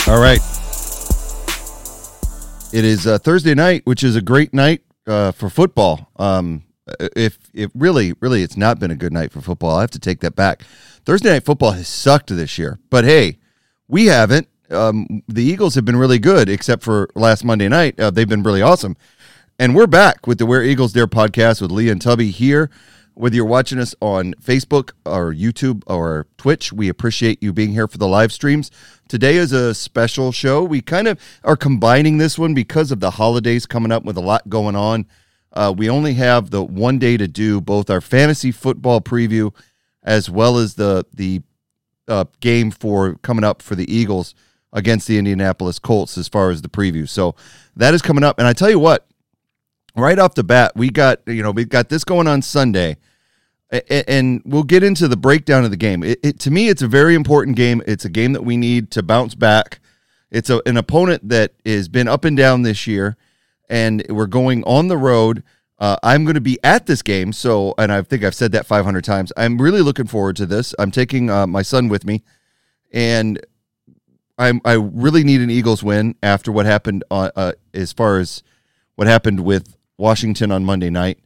All right. It is Thursday night, which is a great night for football. If it really, it's not been a good night for football. I have to take that back. Thursday night football has sucked this year. But hey, we haven't. The Eagles have been really good, except for last Monday night. They've been really awesome. And we're back with the Where Eagles Dare podcast with Leah and Tubby here. Whether you're watching us on Facebook or YouTube or Twitch, we appreciate you being here for the live streams. Today is a special show. We kind of are combining this one because of the holidays coming up with a lot going on. We only have the one day to do both our fantasy football preview as well as the game for coming up for the Eagles against the Indianapolis Colts as far as the preview. So that is coming up. And I tell you what, right off the bat, we got this going on Sunday, and we'll get into the breakdown of the game. To me, it's a very important game. It's a game that we need to bounce back. It's an opponent that has been up and down this year, and we're going on the road. I'm going to be at this game, and I think I've said that 500 times. I'm really looking forward to this. I'm taking my son with me, and I really need an Eagles win after what happened as far as what happened with Washington on Monday night.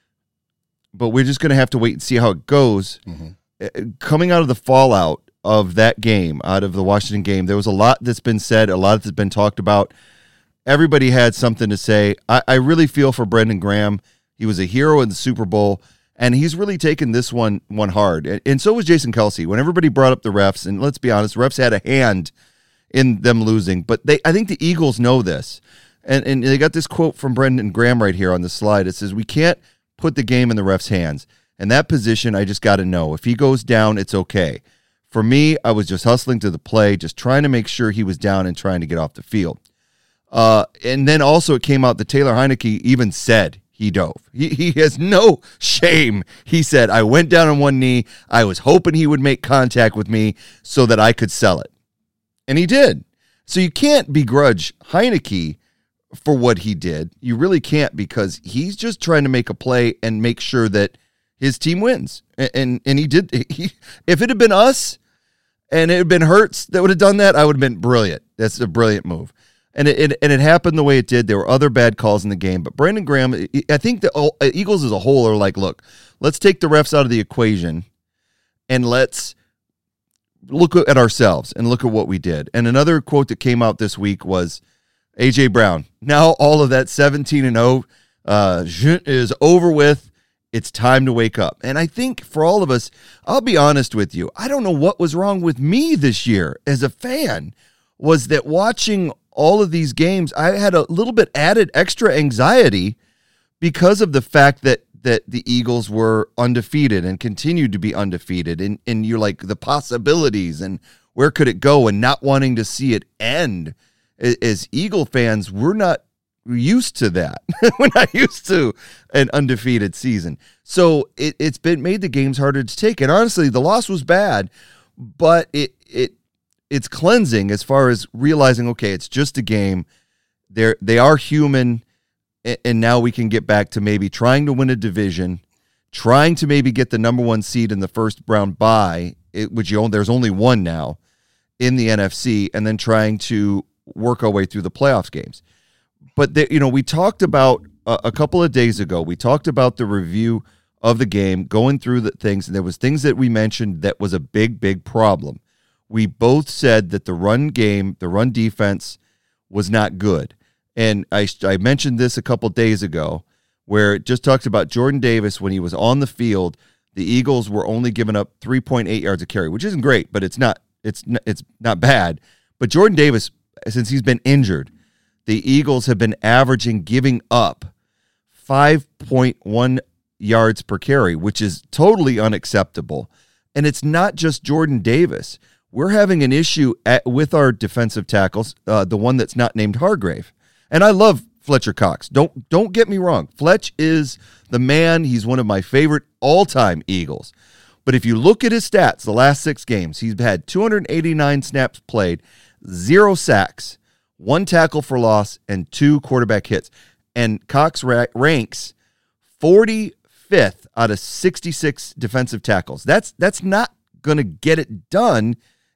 But we're just going to have to wait and see how it goes. Mm-hmm. Coming out of the fallout of that game, out of the Washington game, there was a lot that's been said, a lot that's been talked about. Everybody had something to say. I really feel for Brandon Graham. He was a hero in the Super Bowl, and he's really taken this one hard. And so was Jason Kelce. When everybody brought up the refs, and let's be honest, refs had a hand in them losing. But I think the Eagles know this. And they got this quote from Brendan Graham right here on the slide. It says, "We can't put the game in the ref's hands. In that position, I just got to know. If he goes down, it's okay. For me, I was just hustling to the play, just trying to make sure he was down and trying to get off the field." And then also it came out that Taylor Heinicke even said he dove. He has no shame. He said, "I went down on one knee. I was hoping he would make contact with me so that I could sell it." And he did. So you can't begrudge Heinicke for what he did. You really can't, because he's just trying to make a play and make sure that his team wins. And he did. If it had been us and it had been Hurts that would have done that, I would have been brilliant. That's a brilliant move. And it happened the way it did. There were other bad calls in the game. But Brandon Graham, I think the Eagles as a whole are like, look, let's take the refs out of the equation and let's look at ourselves and look at what we did. And another quote that came out this week was A.J. Brown. Now all of that 17-0 is over with. It's time to wake up. And I think for all of us, I'll be honest with you, I don't know what was wrong with me this year as a fan, was that watching all of these games, I had a little bit added extra anxiety because of the fact that the Eagles were undefeated and continued to be undefeated. And you're like, the possibilities and where could it go, and not wanting to see it end. As Eagle fans, we're not used to that. We're not used to an undefeated season. So it's been made the games harder to take. And honestly, the loss was bad, but it's cleansing as far as realizing, okay, it's just a game. They are human, and now we can get back to maybe trying to win a division, trying to maybe get the number one seed in the first round bye, which there's only one now in the NFC, and then trying to work our way through the playoffs games. But we talked about a couple of days ago, we talked about the review of the game, going through the things, and there was things that we mentioned that was a big problem. We both said that the run game, the run defense was not good. And I mentioned this a couple days ago, where it just talks about Jordan Davis. When he was on the field, the Eagles were only giving up 3.8 yards a carry, which isn't great, but it's not bad. But Jordan Davis, since he's been injured, the Eagles have been averaging giving up 5.1 yards per carry, which is totally unacceptable. And it's not just Jordan Davis. We're having an issue with our defensive tackles, the one that's not named Hargrave. And I love Fletcher Cox. Don't get me wrong. Fletch is the man. He's one of my favorite all-time Eagles. But if you look at his stats, the last 6 games, he's had 289 snaps played, 0 sacks, 1 tackle for loss, and 2 quarterback hits. And Cox ranks 45th out of 66 defensive tackles. That's not going to get it done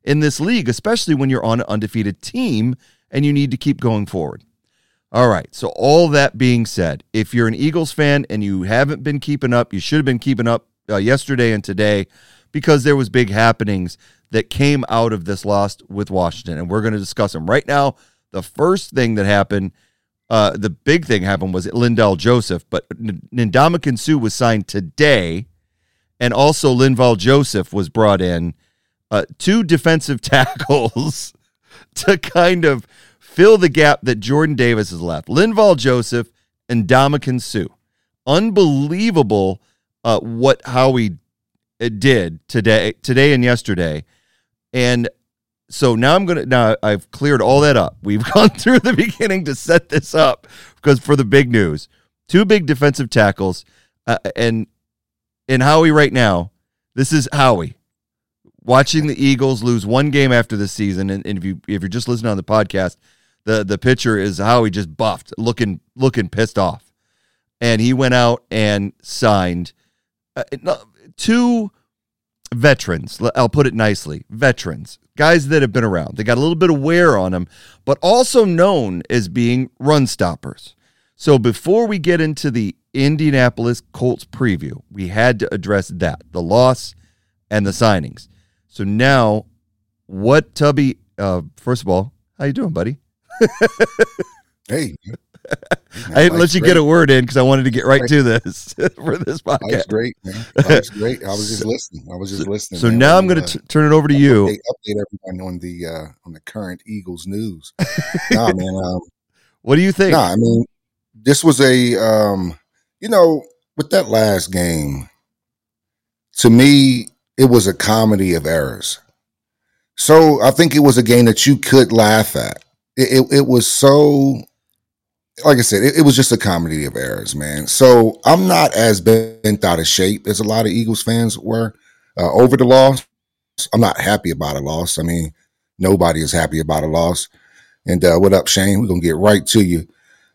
in this league, especially when you're on an undefeated team and you need to keep going forward. All right, so all that being said, if you're an Eagles fan and you haven't been keeping up, you should have been keeping up yesterday and today, because there was big happenings that came out of this loss with Washington, and we're going to discuss them. Right now, the first thing that happened, the big thing happened was Linval Joseph, but Ndamukong Suh was signed today, and also Linval Joseph was brought in, two defensive tackles to kind of fill the gap that Jordan Davis has left. Linval Joseph and Ndamukong Suh. Unbelievable what Howie did today and yesterday. And so now I've cleared all that up. We've gone through the beginning to set this up because for the big news, two big defensive tackles, and Howie right now, this is Howie watching the Eagles lose one game after the season. And if you're just listening on the podcast, the picture is Howie just buffed, looking pissed off. And he went out and signed two veterans. I'll put it nicely. Veterans. Guys that have been around. They got a little bit of wear on them, but also known as being run stoppers. So before we get into the Indianapolis Colts preview, we had to address that, the loss and the signings. So now, what Tubby, first of all, how you doing, buddy? Hey. I didn't let you get a word in because I wanted to get right to this for this podcast. Life's great, man. Life's great. I was just listening. So man. now I'm going to turn it over to you. Update everyone on the current Eagles news. Nah, man. What do you think? Nah, I mean, this was with that last game, to me, it was a comedy of errors. So I think it was a game that you could laugh at. It was so, like I said, it was just a comedy of errors, man. So I'm not as bent out of shape as a lot of Eagles fans were over the loss. I'm not happy about a loss. I mean, nobody is happy about a loss. And what up, Shane? We're going to get right to you.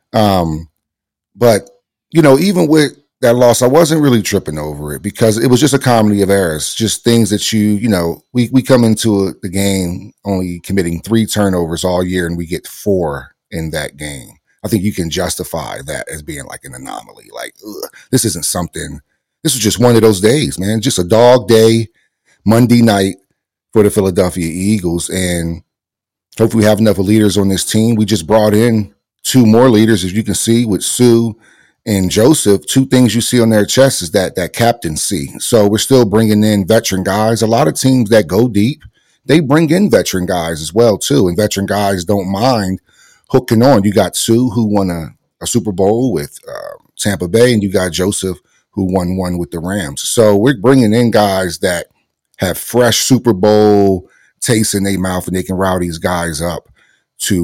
But, even with that loss, I wasn't really tripping over it because it was just a comedy of errors, just things that we come into the game only committing 3 turnovers all year and we get 4 in that game. I think you can justify that as being like an anomaly. Like, this isn't something, this was just one of those days, man. Just a dog day, Monday night for the Philadelphia Eagles. And hopefully we have enough leaders on this team. We just brought in 2 more leaders, as you can see, with Suh and Joseph. 2 things you see on their chests is that captaincy. So we're still bringing in veteran guys. A lot of teams that go deep, they bring in veteran guys as well, too. And veteran guys don't mind hooking on. You got Suh, who won a Super Bowl with Tampa Bay, and you got Joseph, who won one with the Rams. So we're bringing in guys that have fresh Super Bowl taste in their mouth, and they can rile these guys up to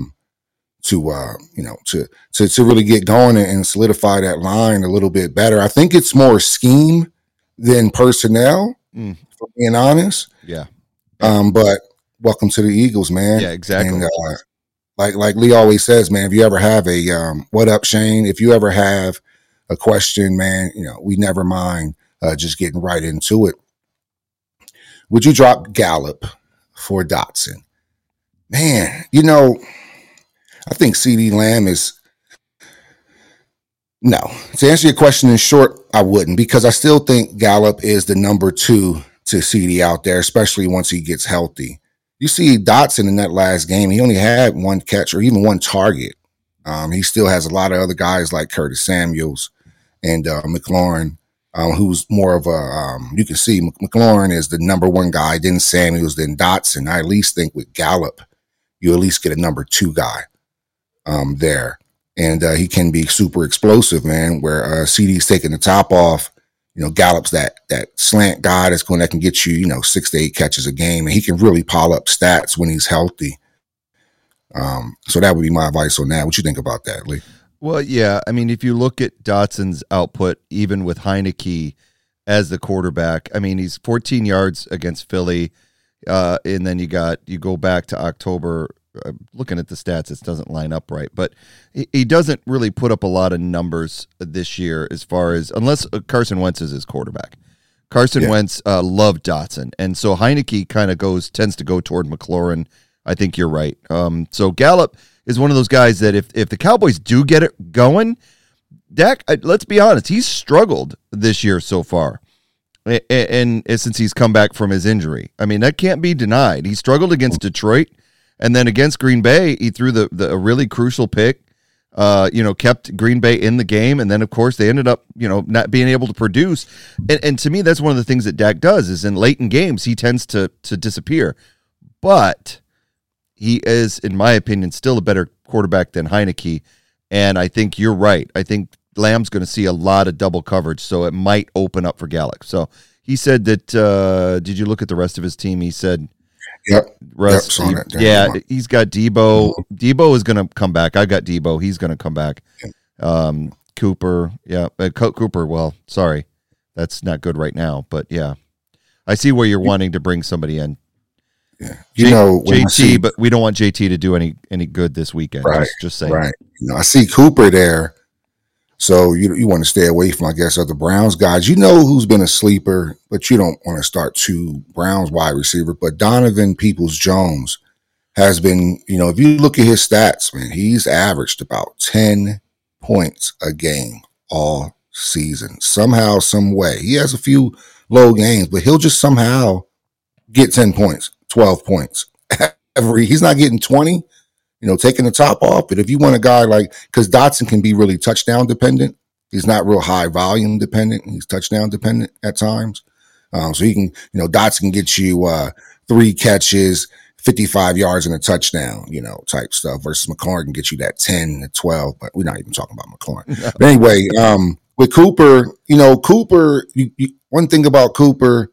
really get going and solidify that line a little bit better. I think it's more scheme than personnel, for being honest. Yeah. But welcome to the Eagles, man. Yeah, exactly. And, like Lee always says, man, if you ever have a what up, Shane? If you ever have a question, man, we never mind just getting right into it. Would you drop Gallup for Dotson? Man, I think CeeDee Lamb is no. To answer your question in short, I wouldn't, because I still think Gallup is the number 2 to CeeDee out there, especially once he gets healthy. You see Dotson in that last game, he only had 1 catch or even 1 target. He still has a lot of other guys like Curtis Samuels and McLaurin, who's more of a, you can see McLaurin is the number 1 guy, then Samuels, then Dotson. I at least think with Gallup, you at least get a number 2 guy there. And he can be super explosive, man, where CeeDee's taking the top off. Gallup's that slant guy that can get you, 6 to 8 catches a game, and he can really pile up stats when he's healthy. So that would be my advice on that. What you think about that, Lee? Well, yeah. I mean, if you look at Dotson's output, even with Heineke as the quarterback, I mean, he's 14 yards against Philly, and then you go back to October. Looking at the stats, it doesn't line up right, but he doesn't really put up a lot of numbers this year as far as, unless Carson Wentz is his quarterback. Carson Wentz loved Dotson, and so Heineke kind of tends to go toward McLaurin. I think you're right. So Gallup is one of those guys that if the Cowboys do get it going, Dak, let's be honest, he's struggled this year so far, and since he's come back from his injury. I mean, that can't be denied. He struggled against Detroit, and then against Green Bay, he threw a really crucial pick. Kept Green Bay in the game, and then of course they ended up, not being able to produce. And to me, that's one of the things that Dak does is in late in games he tends to disappear, but he is, in my opinion, still a better quarterback than Heineke. And I think you're right. I think Lamb's going to see a lot of double coverage, so it might open up for Gallup. So he said that. Did you look at the rest of his team? He said. Yep. Russ, he's got Debo. Debo is going to come back. I got Debo. He's going to come back. Cooper. Yeah. Cooper. Well, sorry. That's not good right now. But, yeah. I see where you're wanting to bring somebody in. Yeah. JT, but we don't want JT to do any good this weekend. Right. Just saying. Right. I see Cooper there. So you want to stay away from, I guess, other Browns guys. You know who's been a sleeper, but you don't want to start two Browns wide receiver. But Donovan Peoples-Jones has been, if you look at his stats, man, he's averaged about 10 points a game all season. Somehow, some way. He has a few low games, but he'll just somehow get 10 points, 12 points. He's not getting 20. Taking the top off. But if you want a guy because Dotson can be really touchdown dependent. He's not real high volume dependent. He's touchdown dependent at times. So he can, Dotson can get you 3 catches, 55 yards and a touchdown, type stuff versus McLaurin can get you that 10 to 12, but we're not even talking about McLaurin. No. But anyway, with Cooper, Cooper, one thing about Cooper,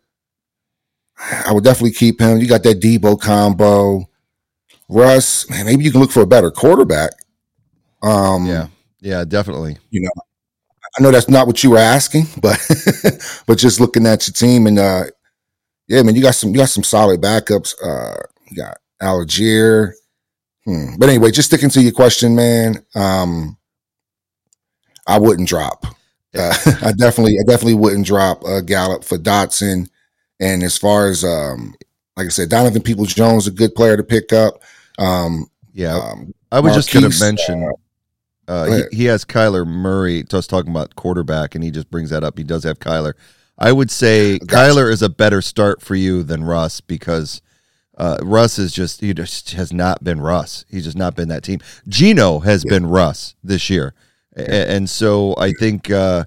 I would definitely keep him. You got that Debo combo. Russ, man, maybe you can look for a better quarterback. Yeah, definitely. I know that's not what you were asking, but just looking at your team and man, you got some solid backups. You got Algier. But anyway, just sticking to your question, man. I wouldn't drop. I definitely wouldn't drop Gallup for Dotson. And as far as like I said, Donovan Peoples-Jones, a good player to pick up. I was just going to mention he has Kyler Murray. Just talking about quarterback, and he just brings that up. He does have Kyler. I would say Kyler is a better start for you than Russ because Russ he just has not been Russ. He's just not been that team. Geno has been Russ this year, and so I think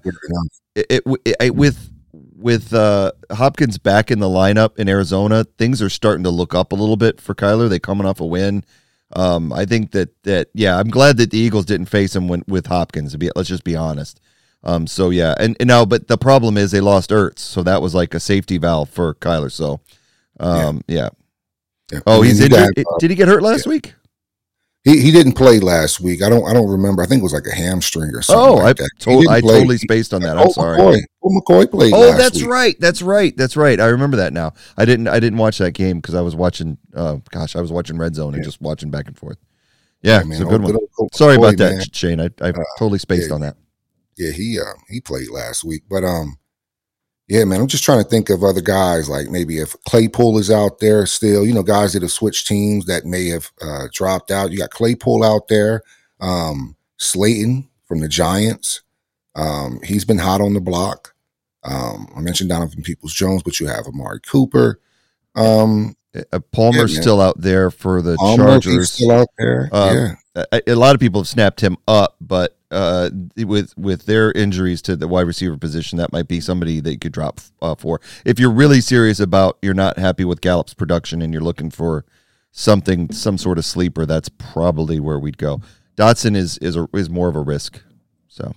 with Hopkins back in the lineup in Arizona, things are starting to look up a little bit for Kyler. They're coming off a win. I think that I'm glad that the Eagles didn't face him with Hopkins. Let's just be honest. And now, but the problem is they lost Ertz, so that was like a safety valve for Kyler. So, yeah. Oh, he's injured. Did he get hurt last week? He didn't play last week. I don't remember. I think it was like a hamstring or something. Oh, I totally spaced on that. I'm sorry. McCoy played. Oh, that's week. That's right. I remember that now. I didn't watch that game because I was watching. I was watching Red Zone and just watching back and forth. Yeah, it's a good one. Sorry about that, man. Shane. I totally spaced on that. Yeah, he played last week, but yeah, man, I'm just trying to think of other guys, like maybe if Claypool is out there still, guys that have switched teams that may have dropped out. You got Claypool out there, Slayton from the Giants. He's been hot on the block. I mentioned Donovan Peoples-Jones, but you have Amari Cooper. Palmer's still out there for the Chargers. He's still out there. A lot of people have snapped him up, but with their injuries to the wide receiver position, that might be somebody that you could drop for. If you're really serious about you're not happy with Gallup's production and you're looking for some sort of sleeper, that's probably where we'd go. Dotson is more of a risk. So,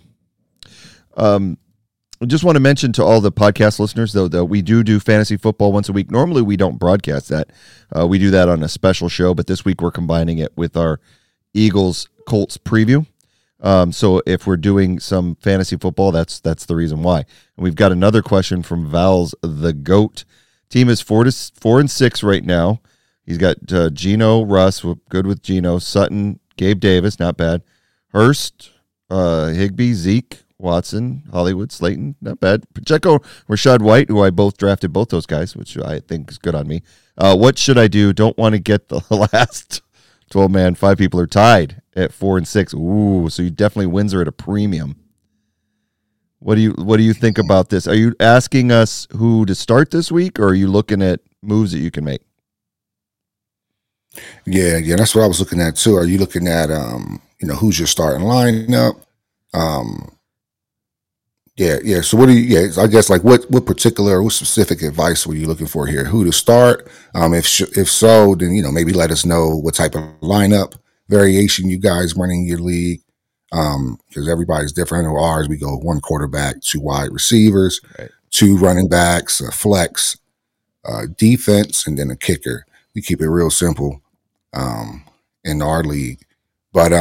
I just want to mention to all the podcast listeners, though, that we do fantasy football once a week. Normally, we don't broadcast that. We do that on a special show, but this week we're combining it with our Eagles-Colts preview. So if we're doing some fantasy football, that's the reason why. And we've got another question from Val's the GOAT. Team is 4-6 right now. He's got Geno, Russ, good with Geno, Sutton, Gabe Davis, not bad. Hurst, Higbee, Zeke, Watson, Hollywood, Slayton, not bad. Pacheco, Rashad White, who I both drafted both those guys, which I think is good on me. What should I do? Don't want to get the last 12-man. 5 people are tied at 4 and 6. Ooh, so you definitely Windsor at a premium. What do you think about this? Are you asking us who to start this week, or are you looking at moves that you can make? Yeah, that's what I was looking at too. Are you looking at who's your starting lineup? Yeah. So what do you? Yeah, I guess like what specific advice were you looking for here? Who to start? If so, then maybe let us know what type of lineup variation you guys running your league. Because everybody's different. I know ours, we go 1 quarterback, 2 wide receivers, right, 2 running backs, a flex, defense, and then a kicker. We keep it real simple in our league. But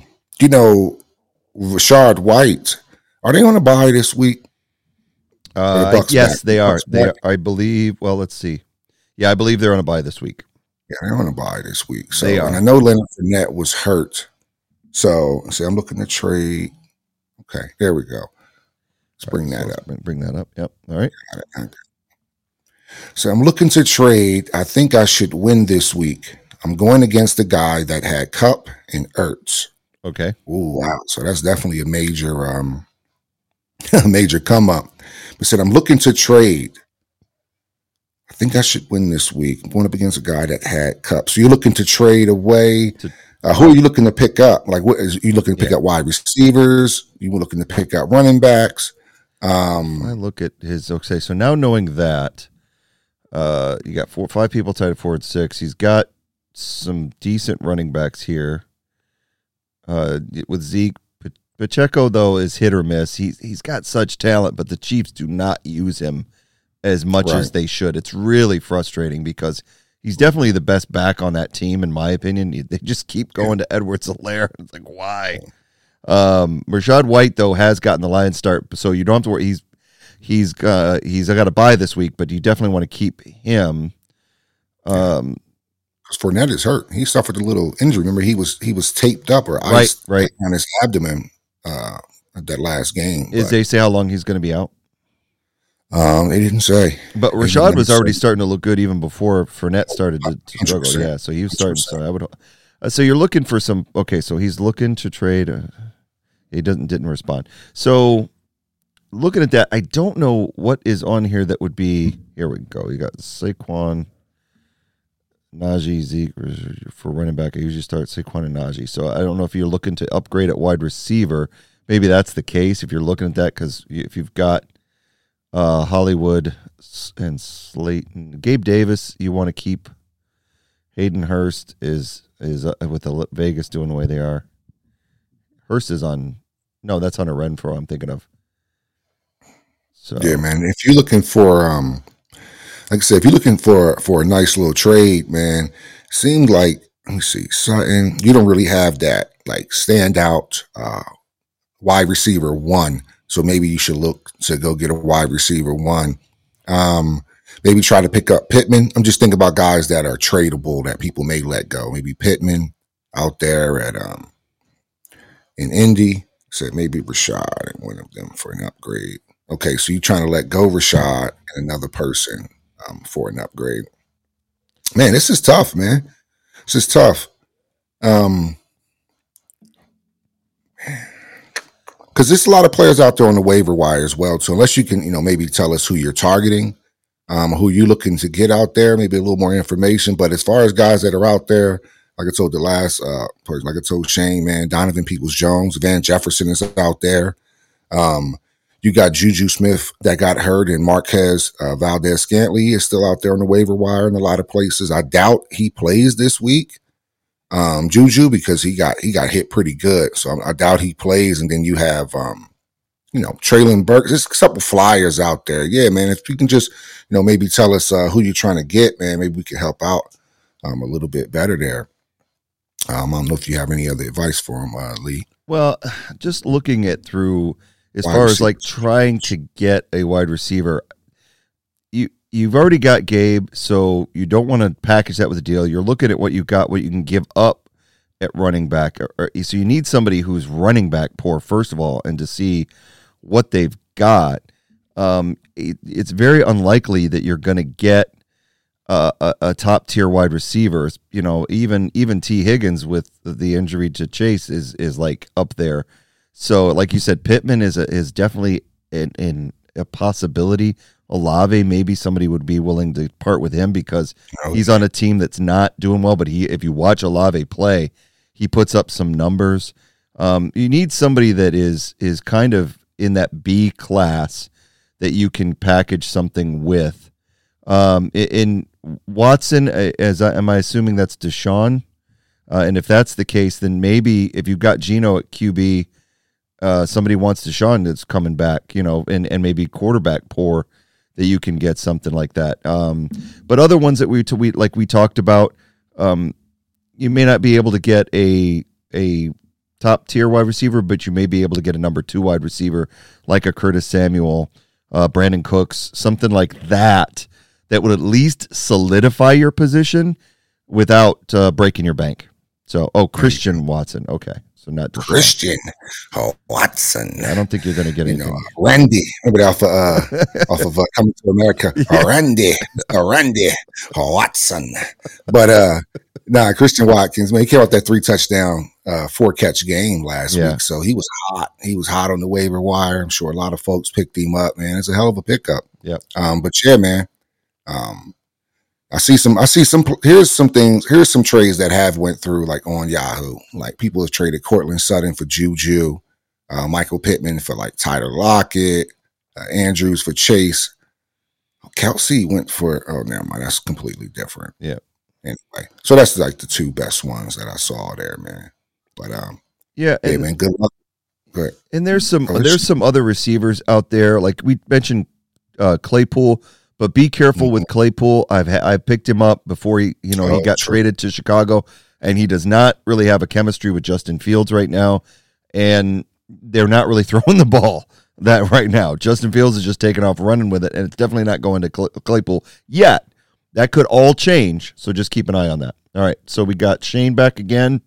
Rashad White, are they on a bye this week? Yes, they are. I believe. Well, let's see. Yeah, I believe they're on a bye this week. Yeah, they're on a bye this week. So, they are. And I know Leonard Fournette was hurt. So I'm looking to trade. Okay, there we go. Let's bring that up. Bring that up. Yep. All right. So I'm looking to trade. I think I should win this week. I'm going against the guy that had Kupp and Ertz. Okay. Ooh, wow. So that's definitely a major come up. But said I'm looking to trade. I think I should win this week. I'm going up against a guy that had Kupp. So you're looking to trade away. Who are you looking to pick up? Like, what is you looking to pick up? Wide receivers? You were looking to pick up running backs? I look at his. Okay, so now knowing that, you got 5 people tied at 4 and 6. He's got some decent running backs here. With Zeke, Pacheco though is hit or miss. He's got such talent, but the Chiefs do not use him as much as they should. It's really frustrating because he's definitely the best back on that team, in my opinion. They just keep going to Edwards-Helaire. It's like, why? Rashad White, though, has gotten the Lions start, so you don't have to worry. He's got a bye this week, but you definitely want to keep him. Because Fournette is hurt. He suffered a little injury. Remember, he was taped up or iced on his abdomen at that last game. Did they say how long he's going to be out? They didn't say. But Rashad was already starting to look good even before Fournette started to struggle. Yeah, so he was starting. So I would. So you're looking for some. Okay, so he's looking to trade. He didn't respond. So looking at that, I don't know what is on here that would be. Here we go. You got Saquon, Najee, Zeke for running back. I usually start Saquon and Najee. So I don't know if you're looking to upgrade at wide receiver. Maybe that's the case if you're looking at that, because if you've got Hollywood and Slayton, Gabe Davis, you want to keep. Hayden Hurst is with the Vegas doing the way they are. Hurst is on. No, that's Hunter Renfrow I'm thinking of. So yeah, man. If you're looking for, like I said, if you're looking for a nice little trade, man, seems like, let me see, Sutton. You don't really have that like standout wide receiver 1. So maybe you should look to go get a wide receiver 1. Maybe try to pick up Pittman. I'm just thinking about guys that are tradable that people may let go. Maybe Pittman out there at in Indy. Said maybe Rashad and one of them for an upgrade. Okay, so you're trying to let go Rashad and another person for an upgrade. Man, this is tough, man. This is tough. Because there's a lot of players out there on the waiver wire as well. So unless you can, maybe tell us who you're targeting, who you're looking to get out there, maybe a little more information. But as far as guys that are out there, like I told the last person, like I told Shane, man, Donovan Peoples-Jones, Van Jefferson is out there. You got Juju Smith that got hurt, and Marquez Valdez-Scantling is still out there on the waiver wire in a lot of places. I doubt he plays this week. Juju, because he got hit pretty good. So I doubt he plays. And then you have, Traylon Burks. There's a couple flyers out there. Yeah, man, if you can just, maybe tell us who you're trying to get, man, maybe we can help out a little bit better there. I don't know if you have any other advice for him, Lee. Well, just looking at through as far as like trying to get a wide receiver, you've already got Gabe, so you don't want to package that with a deal. You're looking at what you got, what you can give up at running back. So you need somebody who's running back poor, first of all, and to see what they've got, it's very unlikely that you're going to get a top tier wide receiver. You know, even T. Higgins with the injury to Chase is like up there. So, like you said, Pittman is definitely in a possibility. Olave, maybe somebody would be willing to part with him because he's on a team that's not doing well. But if you watch Olave play, he puts up some numbers. You need somebody that is kind of in that B class that you can package something with. In Watson, am I assuming that's Deshaun? And if that's the case, then maybe if you've got Geno at QB, somebody wants Deshaun that's coming back, you know, and maybe quarterback poor, that you can get something like that. But other ones that we talked about, you may not be able to get a top tier wide receiver, but you may be able to get a number 2 wide receiver like a Curtis Samuel, Brandon Cooks, something like that would at least solidify your position without breaking your bank. So, Christian Watson. Okay. So not Christian Watson. I don't think you're going to get anything. You know, Randy. Remember off of Coming to America. Yeah. Randy Watson. But Christian Watkins, man, he came out that 3 touchdown, 4 catch game last week. So he was hot. He was hot on the waiver wire. I'm sure a lot of folks picked him up, man. It's a hell of a pickup. Yeah. But yeah, man. I see some. Here's some trades that have went through like on Yahoo. Like people have traded Cortland Sutton for Juju, Michael Pittman for like Tyler Lockett, Andrews for Chase. Kelsey went for. Oh, never mind. That's completely different. Yeah. Anyway, so that's like the 2 best ones that I saw there, man. But hey, man, good luck. Good. And there's some other receivers out there. Like we mentioned, Claypool. But be careful with Claypool. I picked him up before he got traded to Chicago, and he does not really have a chemistry with Justin Fields right now, and they're not really throwing the ball that right now. Justin Fields is just taking off running with it, and it's definitely not going to Claypool yet. That could all change, so just keep an eye on that. All right, so we got Shane back again.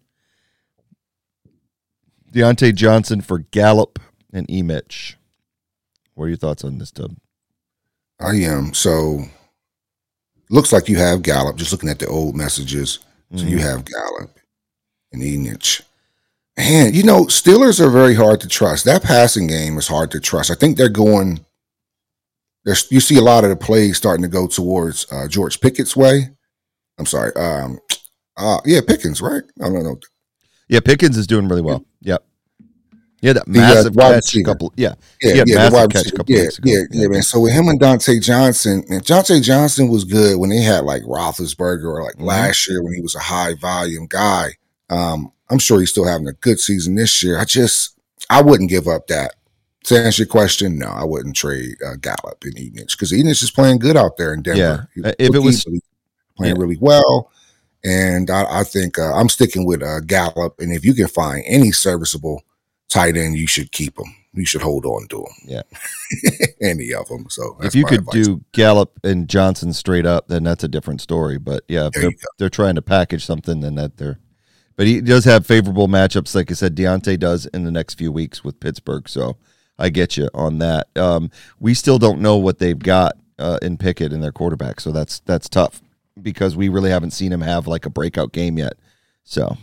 Deontay Johnson for Gallup and Mitch. What are your thoughts on this, Dub? I am. So looks like you have Gallup, just looking at the old messages. So you have Gallup and Enich. And, Steelers are very hard to trust. That passing game is hard to trust. I think you see a lot of the plays starting to go towards George Pickett's way. I'm sorry. Pickens, right? I don't know. Yeah, Pickens is doing really well. Yep. Yeah, that massive catch a couple. Massive catch a couple weeks ago. Yeah, man. So with him and Dante Johnson, and Dante Johnson was good when they had like Roethlisberger or like last year when he was a high volume guy. I'm sure he's still having a good season this year. I wouldn't give up that. To answer your question, no, I wouldn't trade Gallup and Enich because Enich is playing good out there in Denver. Yeah, if it was playing really well. And I think I'm sticking with Gallup. And if you can find any serviceable tight end, you should keep them. You should hold on to them. Yeah. Any of them. So if you could do Gallup and Johnson straight up, then that's a different story. But yeah, if they're trying to package something, then but he does have favorable matchups. Like I said, Deontay does in the next few weeks with Pittsburgh. So I get you on that. We still don't know what they've got in Pickett in their quarterback. So that's tough because we really haven't seen him have like a breakout game yet. So.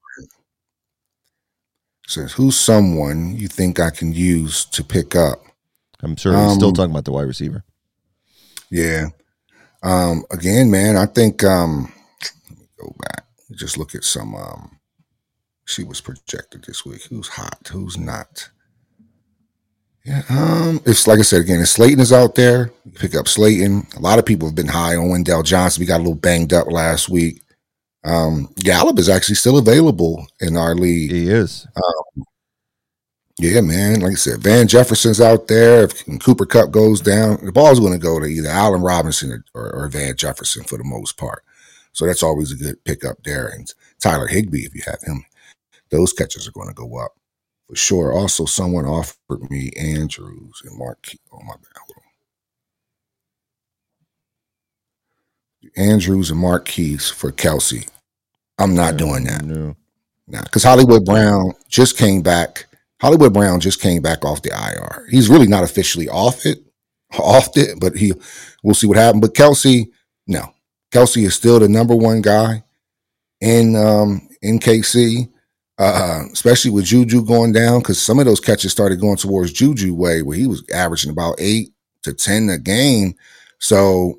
Says, who's someone you think I can use to pick up? I'm sure he's still talking about the wide receiver. Yeah. Again, man, I think let me go back. Just look at some she was projected this week. Who's hot? Who's not? Yeah. It's like I said again, if Slayton is out there, you pick up Slayton. A lot of people have been high on Wendell Johnson. We got a little banged up last week. Gallup is actually still available in our league. He is. Yeah, man. Like I said, Van Jefferson's out there. If Cooper Kupp goes down, the ball's going to go to either Allen Robinson or Van Jefferson for the most part. So that's always a good pickup there. And Tyler Higbee, if you have him, those catches are going to go up for sure. Also, someone offered me Andrews and Mark. Oh, my bad. Hold on. Andrews and Marquise for Kelsey. I'm not doing that. No. Nah, because Hollywood Brown just came back Hollywood Brown just came back off the IR. He's really not officially off it, but we'll see what happens. But Kelce, no. Kelce is still the number one guy in KC, especially with Juju going down, because some of those catches started going towards Juju way, where he was averaging about 8 to 10 a game. So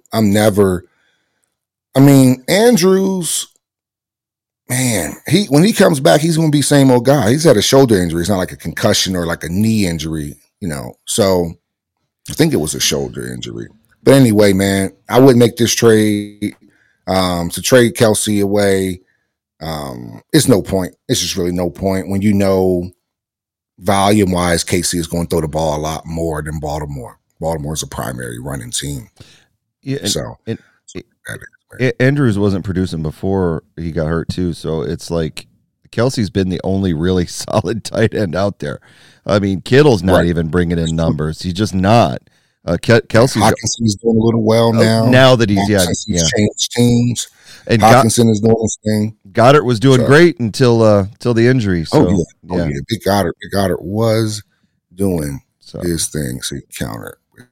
Andrews, man, when he comes back, he's going to be same old guy. He's had a shoulder injury. It's not like a concussion or like a knee injury, So I think it was a shoulder injury. But anyway, man, I wouldn't make this trade. To trade Kelce away, it's no point. It's just really no point when volume-wise, KC is going to throw the ball a lot more than Baltimore. Baltimore's a primary running team. Yeah, Andrews wasn't producing before he got hurt too, so it's like Kelce's been the only really solid tight end out there. I mean, Kittle's not even bringing in numbers. He's just not. Hawkinson's doing a little well now. Now that he's changed teams, and Hawkinson is doing his thing. Goddard was doing great until the injury. So, Big Goddard was doing his thing. So he countered with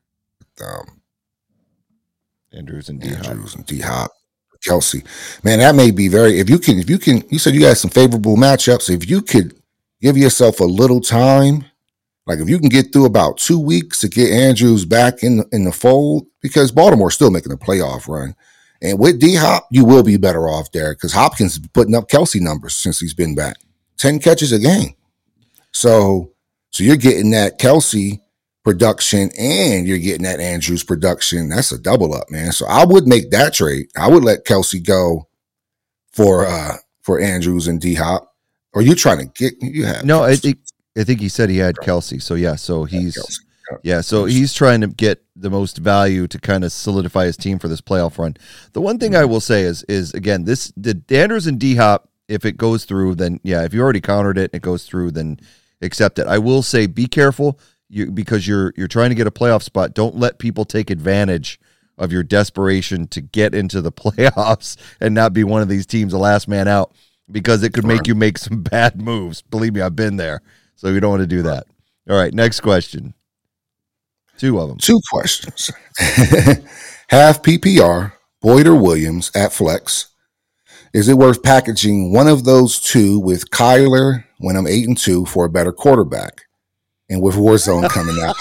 Andrews and D-Hop. Kelce, man, that may be if you can, you said you had some favorable matchups. If you could give yourself a little time, like if you can get through about 2 weeks to get Andrews back in the fold, because Baltimore's still making a playoff run. And with D-Hop, you will be better off there because Hopkins is putting up Kelce numbers since he's been back. 10 catches a game. So you're getting that Kelce production and you're getting that Andrews production. That's a double up, man. So I would make that trade. I would let Kelce go for Andrews and D-Hop. Or you trying to get No, Kelce. I think he said he had Kelce. So he's trying to get the most value to kind of solidify his team for this playoff run. The one thing I will say is again, the Andrews and D-Hop, if it goes through, then if you already countered it and it goes through, then accept it. I will say be careful because you're trying to get a playoff spot. Don't let people take advantage of your desperation to get into the playoffs and not be one of these teams, the last man out, because it could make you make some bad moves. Believe me, I've been there. So you don't want to do that. All right, next question. 2 of them. 2 questions. Half PPR, Boyd or Williams at flex. Is it worth packaging one of those 2 with Kyler when I'm 8-2 for a better quarterback? And with Warzone coming out.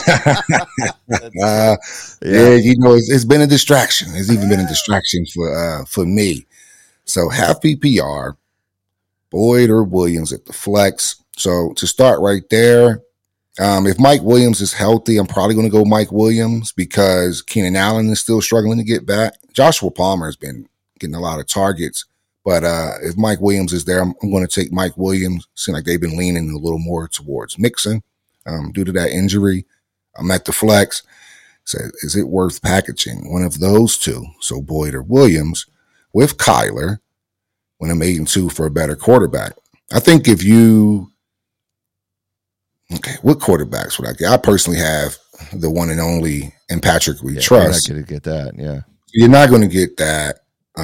It's been a distraction. It's even been a distraction for me. So half PPR, Boyd or Williams at the flex. So to start right there, if Mike Williams is healthy, I'm probably going to go Mike Williams because Keenan Allen is still struggling to get back. Joshua Palmer has been getting a lot of targets. But if Mike Williams is there, I'm going to take Mike Williams. Seems like they've been leaning a little more towards Mixon due to that injury. I'm at the flex. So is it worth packaging one of those 2? So Boyd or Williams with Kyler when I'm 8-2 for a better quarterback. I think if you what quarterbacks would I get? I personally have the one and only and Patrick we trust. You're not going to get that, You're not going to get that,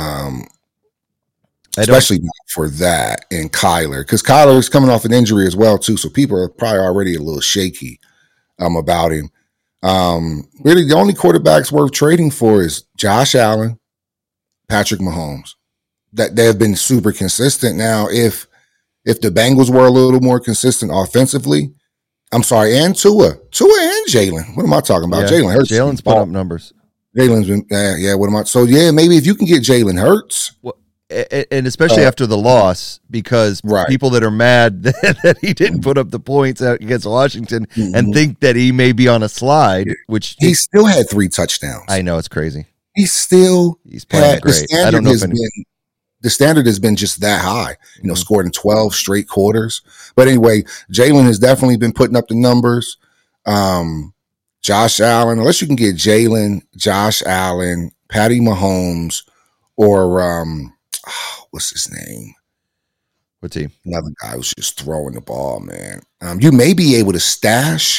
especially not for that and Kyler, because Kyler is coming off an injury as well too. So people are probably already a little shaky about him. Really, the only quarterbacks worth trading for is Josh Allen, Patrick Mahomes. That they have been super consistent. Now, if the Bengals were a little more consistent offensively. I'm sorry, and Tua and Jalen. What am I talking about? Jalen Hurts. Jalen's put up numbers. Jalen's been, what am I? So, maybe if you can get Jalen Hurts. Well, and especially after the loss, because people that are mad that he didn't put up the points against Washington and think that he may be on a slide, which he still had 3 touchdowns. I know, it's crazy. He's playing great. I don't know if the standard has been just that high, scored in 12 straight quarters. But anyway, Jalen has definitely been putting up the numbers. Josh Allen, unless you can get Jalen, Josh Allen, Patty Mahomes, or what's his name? What's he? Another guy who's just throwing the ball, man. You may be able to stash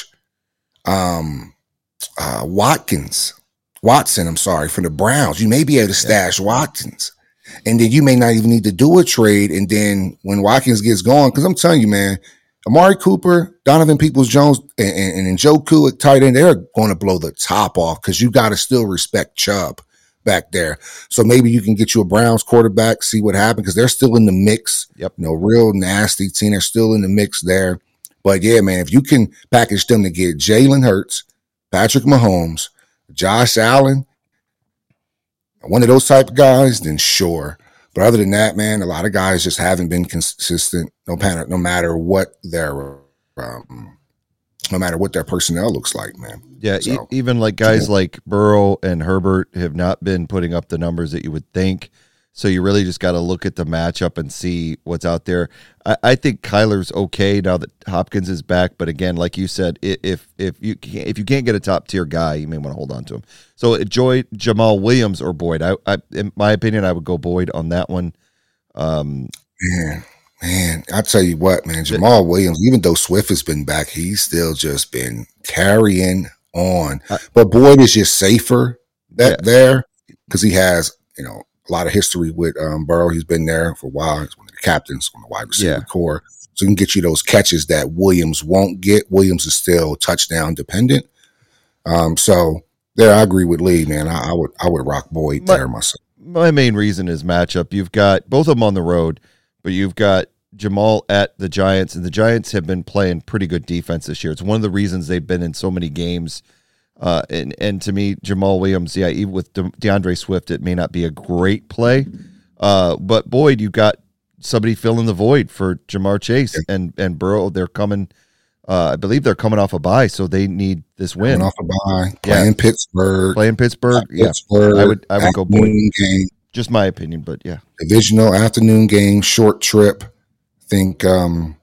Watson, I'm sorry, from the Browns. You may be able to stash Watkins. And then you may not even need to do a trade. And then when Watkins gets going, because I'm telling you, man, Amari Cooper, Donovan Peoples-Jones, and Njoku at tight end, they're going to blow the top off because you got to still respect Chubb back there. So maybe you can get you a Browns quarterback, see what happens, because they're still in the mix. Yep. Real nasty team. They're still in the mix there. But yeah, man, if you can package them to get Jalen Hurts, Patrick Mahomes, Josh Allen, one of those type of guys, then sure. But other than that, man, a lot of guys just haven't been consistent. No matter what their personnel looks like, man. Yeah, so, even like guys like Burrow and Herbert have not been putting up the numbers that you would think. So you really just got to look at the matchup and see what's out there. I think Kyler's okay now that Hopkins is back, but again, like you said, if you can't get a top tier guy, you may want to hold on to him. So Jamal Williams or Boyd. I in my opinion, I would go Boyd on that one. Man, I tell you what, man, Jamal Williams, even though Swift has been back, he's still just been carrying on. But Boyd is just safer there because he has, a lot of history with Burrow. He's been there for a while. He's one of the captains on the wide receiver core. So he can get you those catches that Williams won't get. Williams is still touchdown dependent. So there, I agree with Lee, man. I would rock Boyd there myself. My main reason is matchup. You've got both of them on the road, but you've got Jamal at the Giants, and the Giants have been playing pretty good defense this year. It's one of the reasons they've been in so many games. And to me, Jamal Williams, even with DeAndre Swift, it may not be a great play. But Boyd, you got somebody filling the void for Jamar Chase and Burrow. They're coming. I believe they're coming off a bye, so they need this win. Coming off a bye, playing Pittsburgh. Pittsburgh. I would go Boyd. Game. Just my opinion, but yeah. Divisional afternoon game, short trip. I think, man.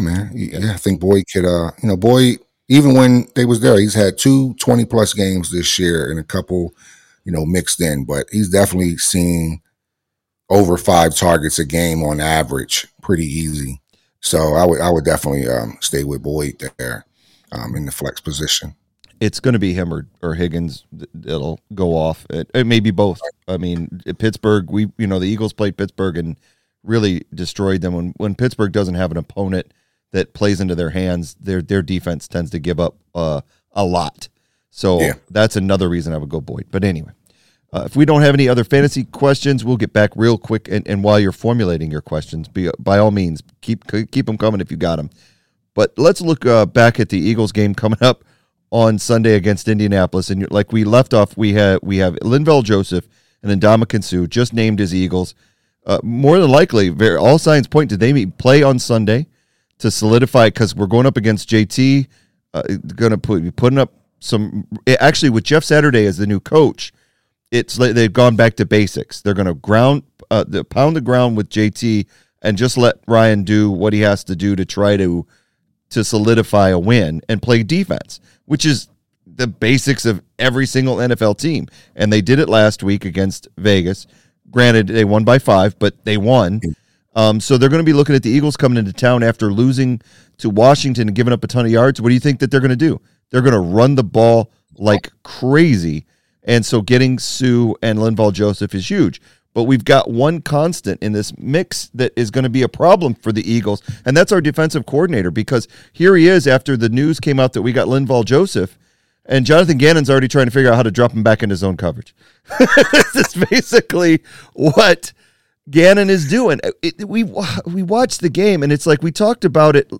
I think Boyd could, Boyd, even when they was there, he's had 2 20-plus games this year and a couple, mixed in. But he's definitely seen over 5 targets a game on average, pretty easy. So I would definitely stay with Boyd there in the flex position. It's going to be him or Higgins that'll go off. It may be both. I mean, Pittsburgh, the Eagles played Pittsburgh and really destroyed them. When Pittsburgh doesn't have an opponent that plays into their hands, their defense tends to give up a lot. So that's another reason I would go Boyd. But anyway, if we don't have any other fantasy questions, we'll get back real quick. And while you're formulating your questions, by all means, keep them coming if you got them. But let's look back at the Eagles game coming up on Sunday against Indianapolis. And like we left off, we have Linval Joseph and Ndamukong Suh just named as Eagles. More than likely, all signs point to they play on Sunday to solidify, because we're going up against JT, going to be putting up some. Actually, with Jeff Saturday as the new coach, it's like they've gone back to basics. They're going to pound the ground with JT and just let Ryan do what he has to do to try to solidify a win and play defense, which is the basics of every single NFL team. And they did it last week against Vegas. Granted, they won by 5, but they won. So they're going to be looking at the Eagles coming into town after losing to Washington and giving up a ton of yards. What do you think that they're going to do? They're going to run the ball like crazy. And so getting Suh and Linval Joseph is huge. But we've got one constant in this mix that is going to be a problem for the Eagles, and that's our defensive coordinator, because here he is after the news came out that we got Linval Joseph, and Jonathan Gannon's already trying to figure out how to drop him back into zone coverage. This is basically what Gannon is doing. We watched the game, and it's like we talked about it,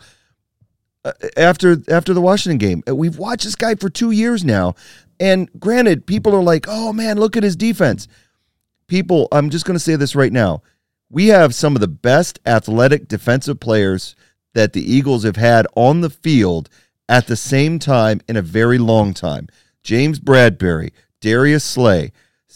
after the Washington game. We've watched this guy for 2 years now, and granted, people are like, oh, man, look at his defense. People, I'm just going to say this right now. We have some of the best athletic defensive players that the Eagles have had on the field at the same time in a very long time. James Bradbury, Darius Slay,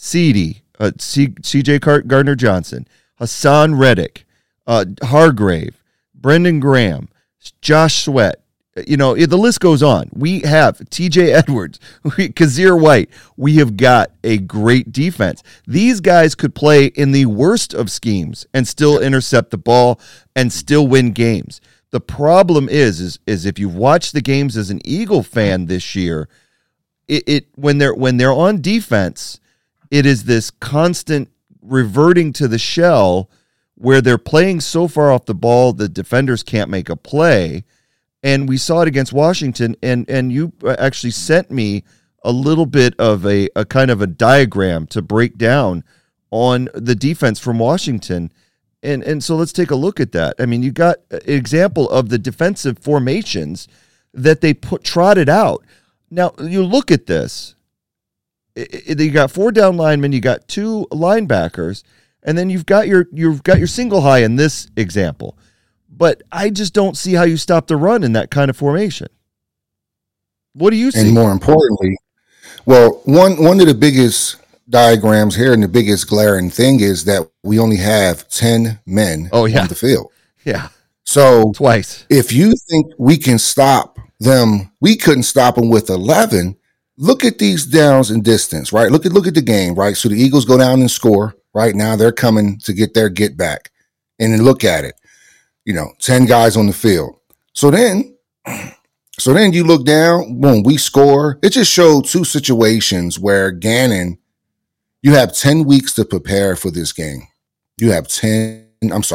C.J. Gardner-Johnson, Hassan Reddick, Hargrave, Brendan Graham, Josh Sweat. The list goes on. We have TJ Edwards, Kazir White. We have got a great defense. These guys could play in the worst of schemes and still intercept the ball and still win games. The problem is if you've watched the games as an Eagle fan this year, when they're on defense, it is this constant reverting to the shell where they're playing so far off the ball the defenders can't make a play. And we saw it against Washington, and you actually sent me a little bit of a kind of a diagram to break down on the defense from Washington. And so let's take a look at that. I mean, you got an example of the defensive formations that they trotted out. Now, you look at this. You got 4 down linemen, you got 2 linebackers, and then you've got your single high in this example. But I just don't see how you stop the run in that kind of formation. What do you see? And more importantly, well, one of the biggest diagrams here and the biggest glaring thing is that we only have 10 men on the field. Yeah. So twice. If you think we can stop them, we couldn't stop them with 11. Look at these downs and distance, right? Look at the game, right? So the Eagles go down and score. Right now they're coming to get their get back. And then look at it. 10 guys on the field. So then you look down, boom, we score. It just showed 2 situations where Gannon, you have 10 weeks to prepare for this game. You have 10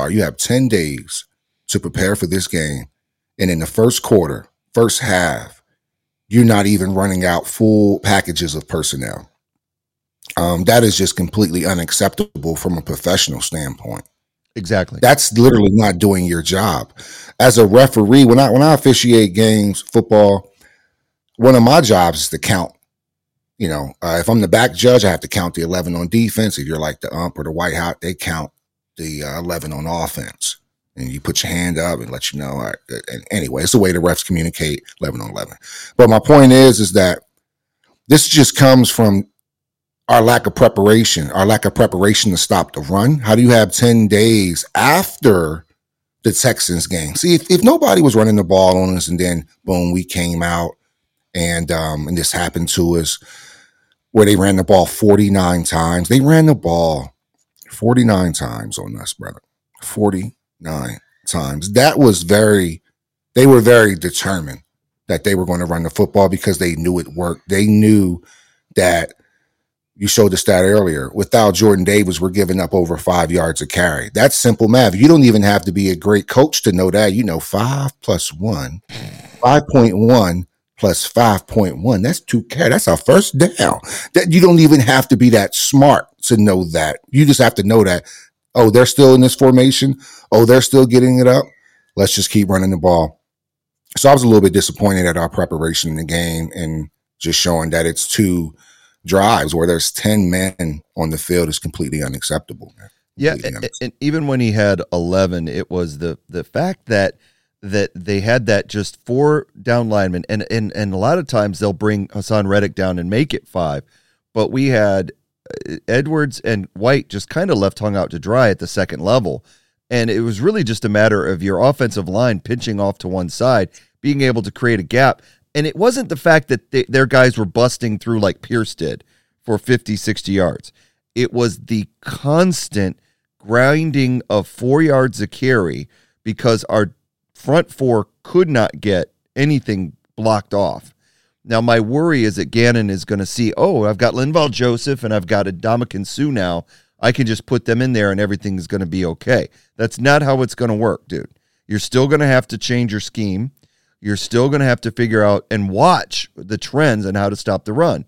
days to prepare for this game. And in the first quarter, first half, you're not even running out full packages of personnel. That is just completely unacceptable from a professional standpoint. Exactly. That's literally not doing your job. As a referee, when I officiate games, football, one of my jobs is to count. If I'm the back judge, I have to count the 11 on defense. If you're like the ump or the white hat, they count the 11 on offense. And you put your hand up and let you know. And anyway, it's the way the refs communicate 11 on 11. But my point is that this just comes from our lack of preparation to stop the run. How do you have 10 days after the Texans game? See, if nobody was running the ball on us and then, boom, we came out and this happened to us where they ran the ball 49 times. They ran the ball 49 times on us, brother. 49 times. They were very determined that they were going to run the football because they knew it worked. They knew that. You showed the stat earlier. Without Jordan Davis, we're giving up over 5 yards a carry. That's simple math. You don't even have to be a great coach to know that. 5 plus 1, 5.1 plus 5.1. That's 2 carries. That's our first down. That you don't even have to be that smart to know that. You just have to know that, they're still in this formation. They're still getting it up. Let's just keep running the ball. So I was a little bit disappointed at our preparation in the game and just showing that it's 2 drives where there's 10 men on the field is completely unacceptable. Yeah, and even when he had 11, it was the fact that they had that just 4 down linemen, and a lot of times they'll bring Hassan Reddick down and make it 5, but we had Edwards and White just kind of left hung out to dry at the second level, and it was really just a matter of your offensive line pinching off to one side, being able to create a gap. And it wasn't the fact that their guys were busting through like Pierce did for 50, 60 yards. It was the constant grinding of 4 yards a carry because our front 4 could not get anything blocked off. Now, my worry is that Gannon is going to see, I've got Linval Joseph and I've got Ndamukong Suh now. I can just put them in there and everything's going to be okay. That's not how it's going to work, dude. You're still going to have to change your scheme. You're still going to have to figure out and watch the trends and how to stop the run.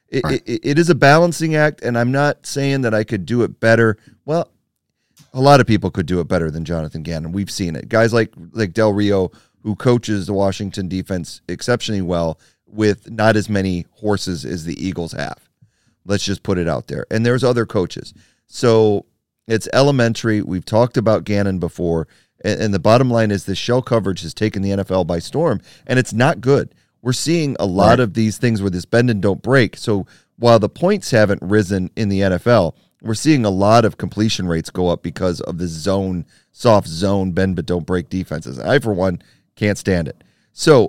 It is a balancing act, and I'm not saying that I could do it better. Well, a lot of people could do it better than Jonathan Gannon. We've seen it. Guys like Del Rio, who coaches the Washington defense exceptionally well with not as many horses as the Eagles have. Let's just put it out there. And there's other coaches. So it's elementary. We've talked about Gannon before. And the bottom line is this shell coverage has taken the NFL by storm, and it's not good. We're seeing a lot of these things where this bend and don't break. So while the points haven't risen in the NFL, we're seeing a lot of completion rates go up because of the soft zone, bend but don't break defenses. I, for one, can't stand it. So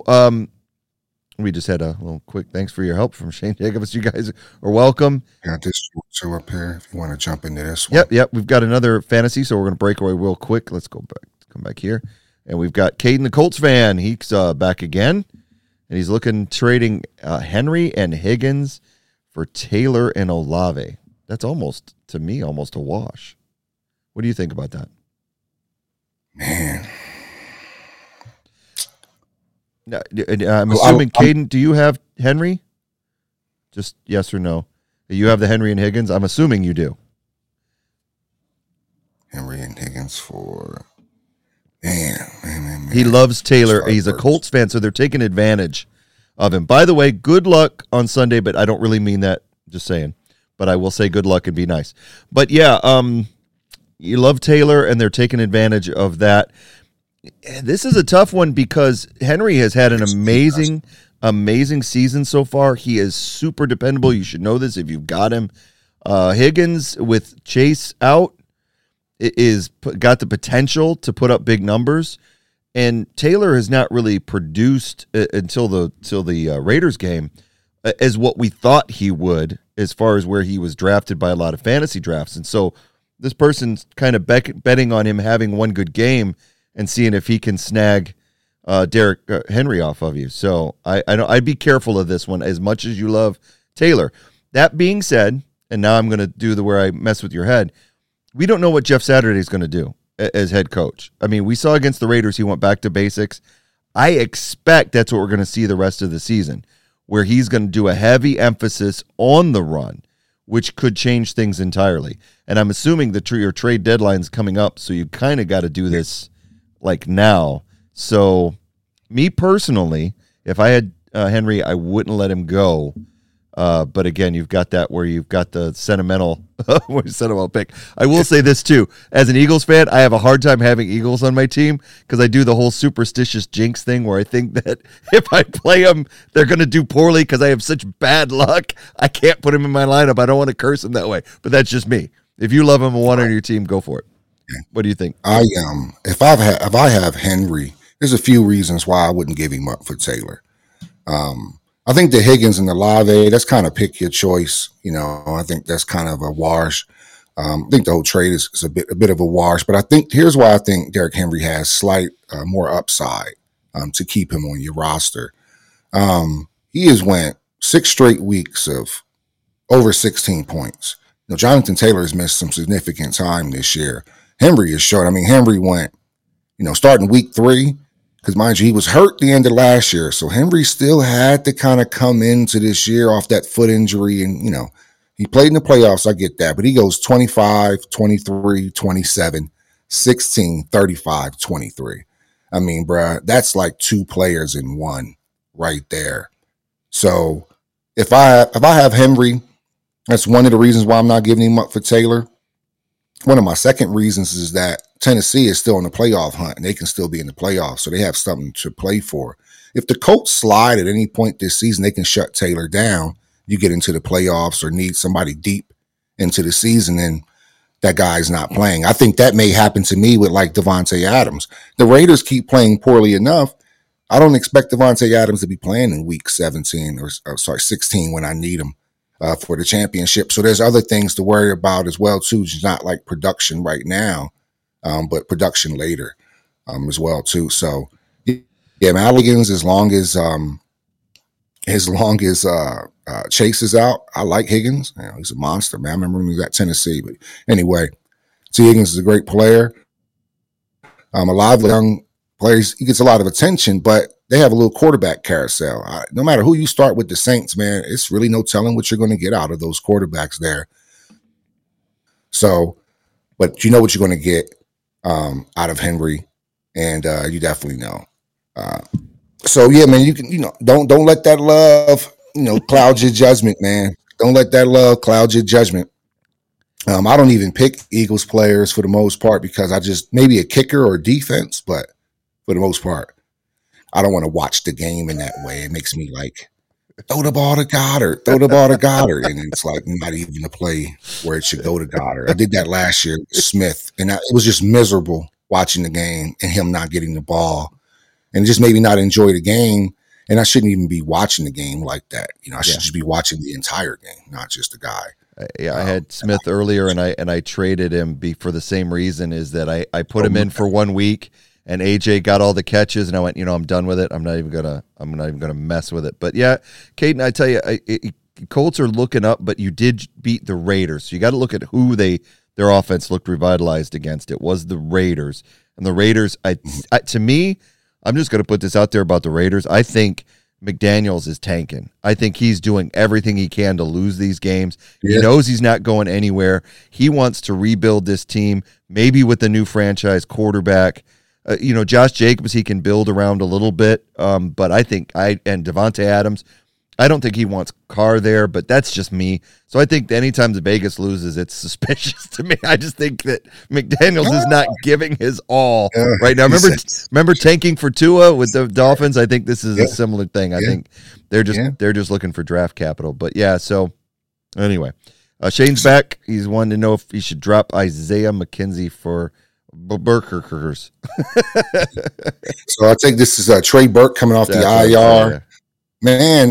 we just had a little quick thanks for your help from Shane Jacobs. You guys are welcome. Got this show up here if you want to jump into this one. Yep. We've got another fantasy, so we're going to break away real quick. Let's come back here. And we've got Caden, the Colts fan. He's back again, and he's trading Henry and Higgins for Taylor and Olave. That's almost a wash. What do you think about that? Man. I'm assuming, Caden, do you have Henry? Just yes or no. Do you have the Henry and Higgins? I'm assuming you do. Henry and Higgins for man. He loves Taylor. He's a Colts fan, so they're taking advantage of him. By the way, good luck on Sunday, but I don't really mean that. Just saying. But I will say good luck and be nice. But yeah, you love Taylor, and they're taking advantage of that. This is a tough one because Henry has had an amazing season so far. He is super dependable. You should know this if you've got him. Higgins with Chase out is got the potential to put up big numbers, and Taylor has not really produced until the Raiders game as what we thought he would, as far as where he was drafted by a lot of fantasy drafts. And so this person's kind of betting on him having one good game and seeing if he can snag Derrick Henry off of you. So I'd be careful of this one as much as you love Taylor. That being said, and now I'm going to do where I mess with your head, we don't know what Jeff Saturday is going to do as head coach. I mean, we saw against the Raiders, he went back to basics. I expect that's what we're going to see the rest of the season, where he's going to do a heavy emphasis on the run, which could change things entirely. And I'm assuming your trade deadline's coming up, so you kind of got to do this like now. So me personally, if I had Henry, I wouldn't let him go. But again, you've got that where you've got the sentimental pick. I will say this too. As an Eagles fan, I have a hard time having Eagles on my team because I do the whole superstitious jinx thing where I think that if I play them, they're going to do poorly because I have such bad luck. I can't put them in my lineup. I don't want to curse them that way, but that's just me. If you love him and want on your team, go for it. What do you think? If I have Henry, there's a few reasons why I wouldn't give him up for Taylor. I think the Higgins and the Lave, that's kind of pick your choice. You know, I think that's kind of a wash. I think the whole trade is a bit of a wash. But I think here's why I think Derrick Henry has slight more upside to keep him on your roster. He has went 6 straight weeks of over 16 points. You know, Jonathan Taylor has missed some significant time this year. Henry is short. I mean, Henry went, starting week 3. Because, mind you, he was hurt the end of last year. So Henry still had to kind of come into this year off that foot injury. And, he played in the playoffs. I get that. But he goes 25, 23, 27, 16, 35, 23. I mean, bruh, that's like 2 players in one right there. So if I have Henry, that's one of the reasons why I'm not giving him up for Taylor. One of my second reasons is that Tennessee is still in the playoff hunt and they can still be in the playoffs. So they have something to play for. If the Colts slide at any point this season, they can shut Taylor down. You get into the playoffs or need somebody deep into the season and that guy's not playing. I think that may happen to me with like Davante Adams. The Raiders keep playing poorly enough. I don't expect Davante Adams to be playing in week 16 when I need him. For the championship. So there's other things to worry about as well, too. It's not like production right now, but production later as well, too. So, yeah, man, Higgins, as long as Chase is out, I like Higgins. He's a monster, man. I remember when he was at Tennessee. But anyway, T. Higgins is a great player. A lot of young players, he gets a lot of attention, but they have a little quarterback carousel. No matter who you start with the Saints, man, it's really no telling what you're going to get out of those quarterbacks there. So, but you know what you're going to get out of Henry, and you definitely know. So yeah, man, you can don't let that love cloud your judgment, man. Don't let that love cloud your judgment. I don't even pick Eagles players for the most part because I just maybe a kicker or defense, but for the most part. I don't want to watch the game in that way. It makes me like, throw the ball to Goddard. And it's like not even a play where it should go to Goddard. I did that last year with Smith, and it was just miserable watching the game and him not getting the ball. And just maybe not enjoy the game. And I shouldn't even be watching the game like that. I should just be watching the entire game, not just the guy. I had Smith earlier, and I traded him for the same reason, is that I put him in for 1 week. And AJ got all the catches, and I went, I'm done with it. I'm not even gonna mess with it. But yeah, Caden, I tell you, Colts are looking up, but you did beat the Raiders, so you got to look at who they their offense looked revitalized against it was the Raiders. And the Raiders, to me, I'm just going to put this out there about the Raiders. I think McDaniels is tanking. I think he's doing everything he can to lose these games. Yeah. He knows he's not going anywhere. He wants to rebuild this team, maybe with a new franchise quarterback. Josh Jacobs, he can build around a little bit. But I think and Devontae Adams, I don't think he wants Carr there, but that's just me. So I think anytime the Vegas loses, it's suspicious to me. I just think that McDaniels is not giving his all right now. Remember tanking for Tua with the Dolphins? I think this is a similar thing. I think they're just looking for draft capital. But yeah, so anyway, Shane's back. He's wanting to know if he should drop Isaiah McKenzie for Burkers. So I think this is Trey Burke coming off the IR. Yeah. Man,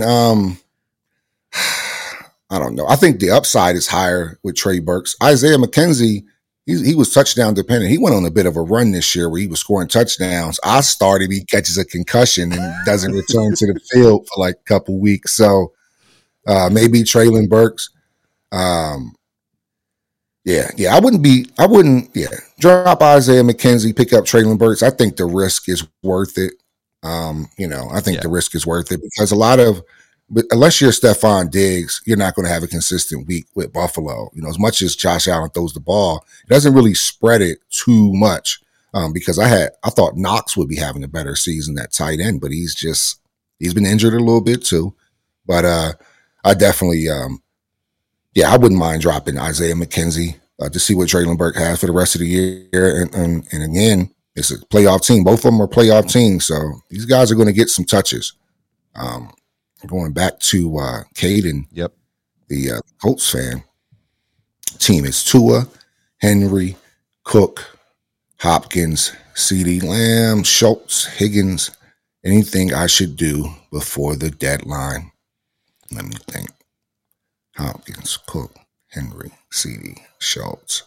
I don't know. I think the upside is higher with Trey Burks. Isaiah McKenzie, he was touchdown dependent. He went on a bit of a run this year where he was scoring touchdowns. I started, he catches a concussion and doesn't return to the field for like a couple weeks. So maybe Treylon Burks. I wouldn't drop Isaiah McKenzie, pick up Treylon Burks. I think the risk is worth it. I think the risk is worth it because unless you're Stephon Diggs, you're not going to have a consistent week with Buffalo. As much as Josh Allen throws the ball, it doesn't really spread it too much. Because I thought Knox would be having a better season at tight end, but he's been injured a little bit too. But I definitely, I wouldn't mind dropping Isaiah McKenzie to see what Treylon Burke has for the rest of the year, and again. It's a playoff team. Both of them are playoff teams, so these guys are going to get some touches. Going back to Caden, the Colts fan, team is Tua, Henry, Cook, Hopkins, CeeDee Lamb, Schultz, Higgins. Anything I should do before the deadline? Let me think. Hopkins, Cook, Henry, CeeDee, Schultz.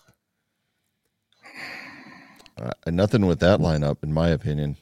Nothing with that lineup, in my opinion.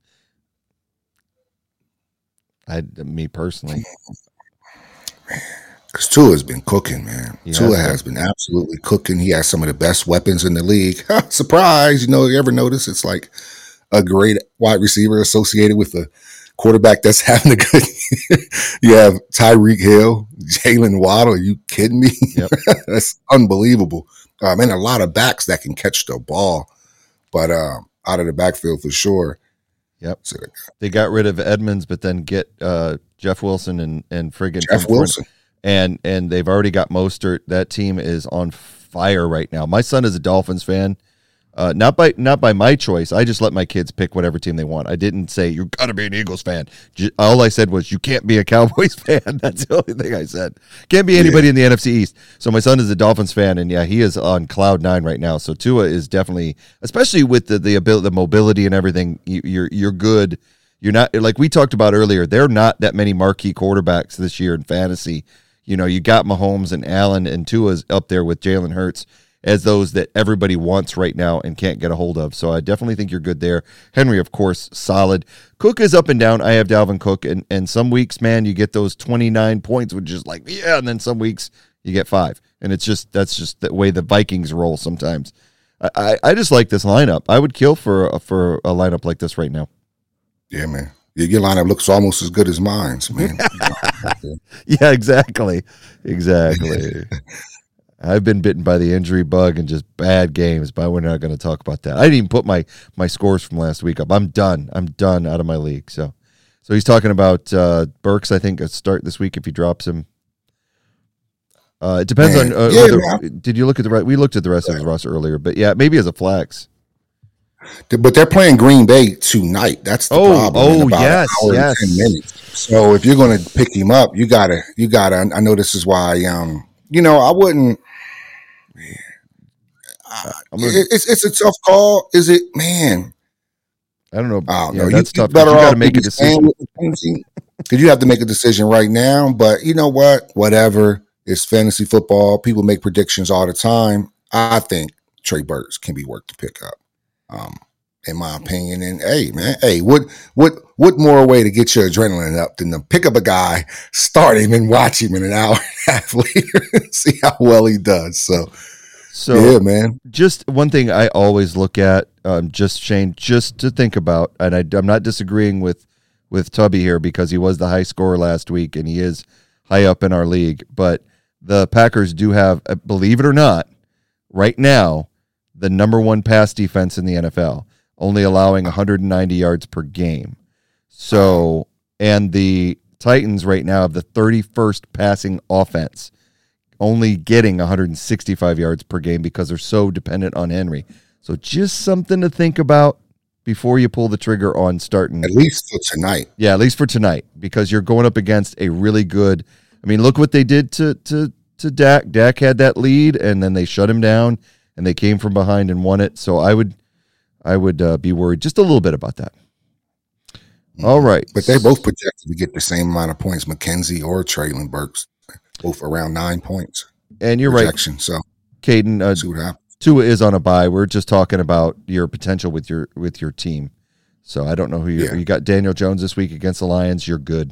Me personally. Because Tua has been cooking, man. Tua has been absolutely cooking. He has some of the best weapons in the league. Surprise! You ever notice it's like a great wide receiver associated with a quarterback that's having a good year. You have Tyreek Hill, Jalen Waddle. Are you kidding me? Yep. That's unbelievable. And a lot of backs that can catch the ball. But out of the backfield for sure. Yep. So they got rid of Edmonds, but then get Jeff Wilson and friggin' Jeff Wilson. And they've already got Mostert. That team is on fire right now. My son is a Dolphins fan. Not by my choice. I just let my kids pick whatever team they want. I didn't say you got to be an Eagles fan. All I said was you can't be a Cowboys fan. That's the only thing I said. Can't be anybody in the NFC East. So my son is a Dolphins fan, and he is on cloud 9 right now. So Tua is definitely, especially with the ability, the mobility and everything. You're good. You're not like we talked about earlier. There are not that many marquee quarterbacks this year in fantasy. You got Mahomes and Allen, and Tua's up there with Jalen Hurts as those that everybody wants right now and can't get a hold of. So I definitely think you're good there. Henry, of course, solid. Cook is up and down. I have Dalvin Cook, and some weeks, man, you get those 29 points, which is like, and then some weeks you get 5. And that's just the way the Vikings roll sometimes. I just like this lineup. I would kill for a lineup like this right now. Yeah, man. Your lineup looks almost as good as mine's, man. Yeah, exactly. I've been bitten by the injury bug and just bad games, but we're not going to talk about that. I didn't even put my scores from last week up. I'm done out of my league. So he's talking about Burks, I think, a start this week if he drops him. It depends on whether, did you look at we looked at the rest of his roster earlier, but maybe as a flex. But they're playing Green Bay tonight. That's the problem. In about an hour and 10 minutes. So if you're going to pick him up, you gotta. I know this is why. I wouldn't. It's a tough call. Is it, man? I don't know. That's tough. Better you off got to make a decision. Because you have to make a decision right now. But you know what? Whatever. It's fantasy football. People make predictions all the time. I think Trey Burks can be worth to pick up. In my opinion, and what more way to get your adrenaline up than to pick up a guy, start him, and watch him in an hour and a half later, see how well he does. So yeah, man. just one thing I always look at, just Shane, just to think about, and I'm not disagreeing with Tubby here because he was the high scorer last week and he is high up in our league, but the Packers do have, believe it or not, right now, the number one pass defense in the NFL, only allowing 190 yards per game. So, and the Titans right now have the 31st passing offense, only getting 165 yards per game because they're so dependent on Henry. So just something to think about before you pull the trigger on starting. At least for tonight. Yeah, at least for tonight, because you're going up against a really good. I mean, look what they did to Dak. Dak had that lead, and then they shut him down, and they came from behind and won it. So I would be worried just a little bit about that. All right. But they both projected to get the same amount of points, McKenzie or Traylon Burks, both around 9 points. And you're projection, right. So, Caden, see what happens. Tua is on a bye. We're just talking about your potential with your team. So I don't know who you got. Daniel Jones this week against the Lions. You're good.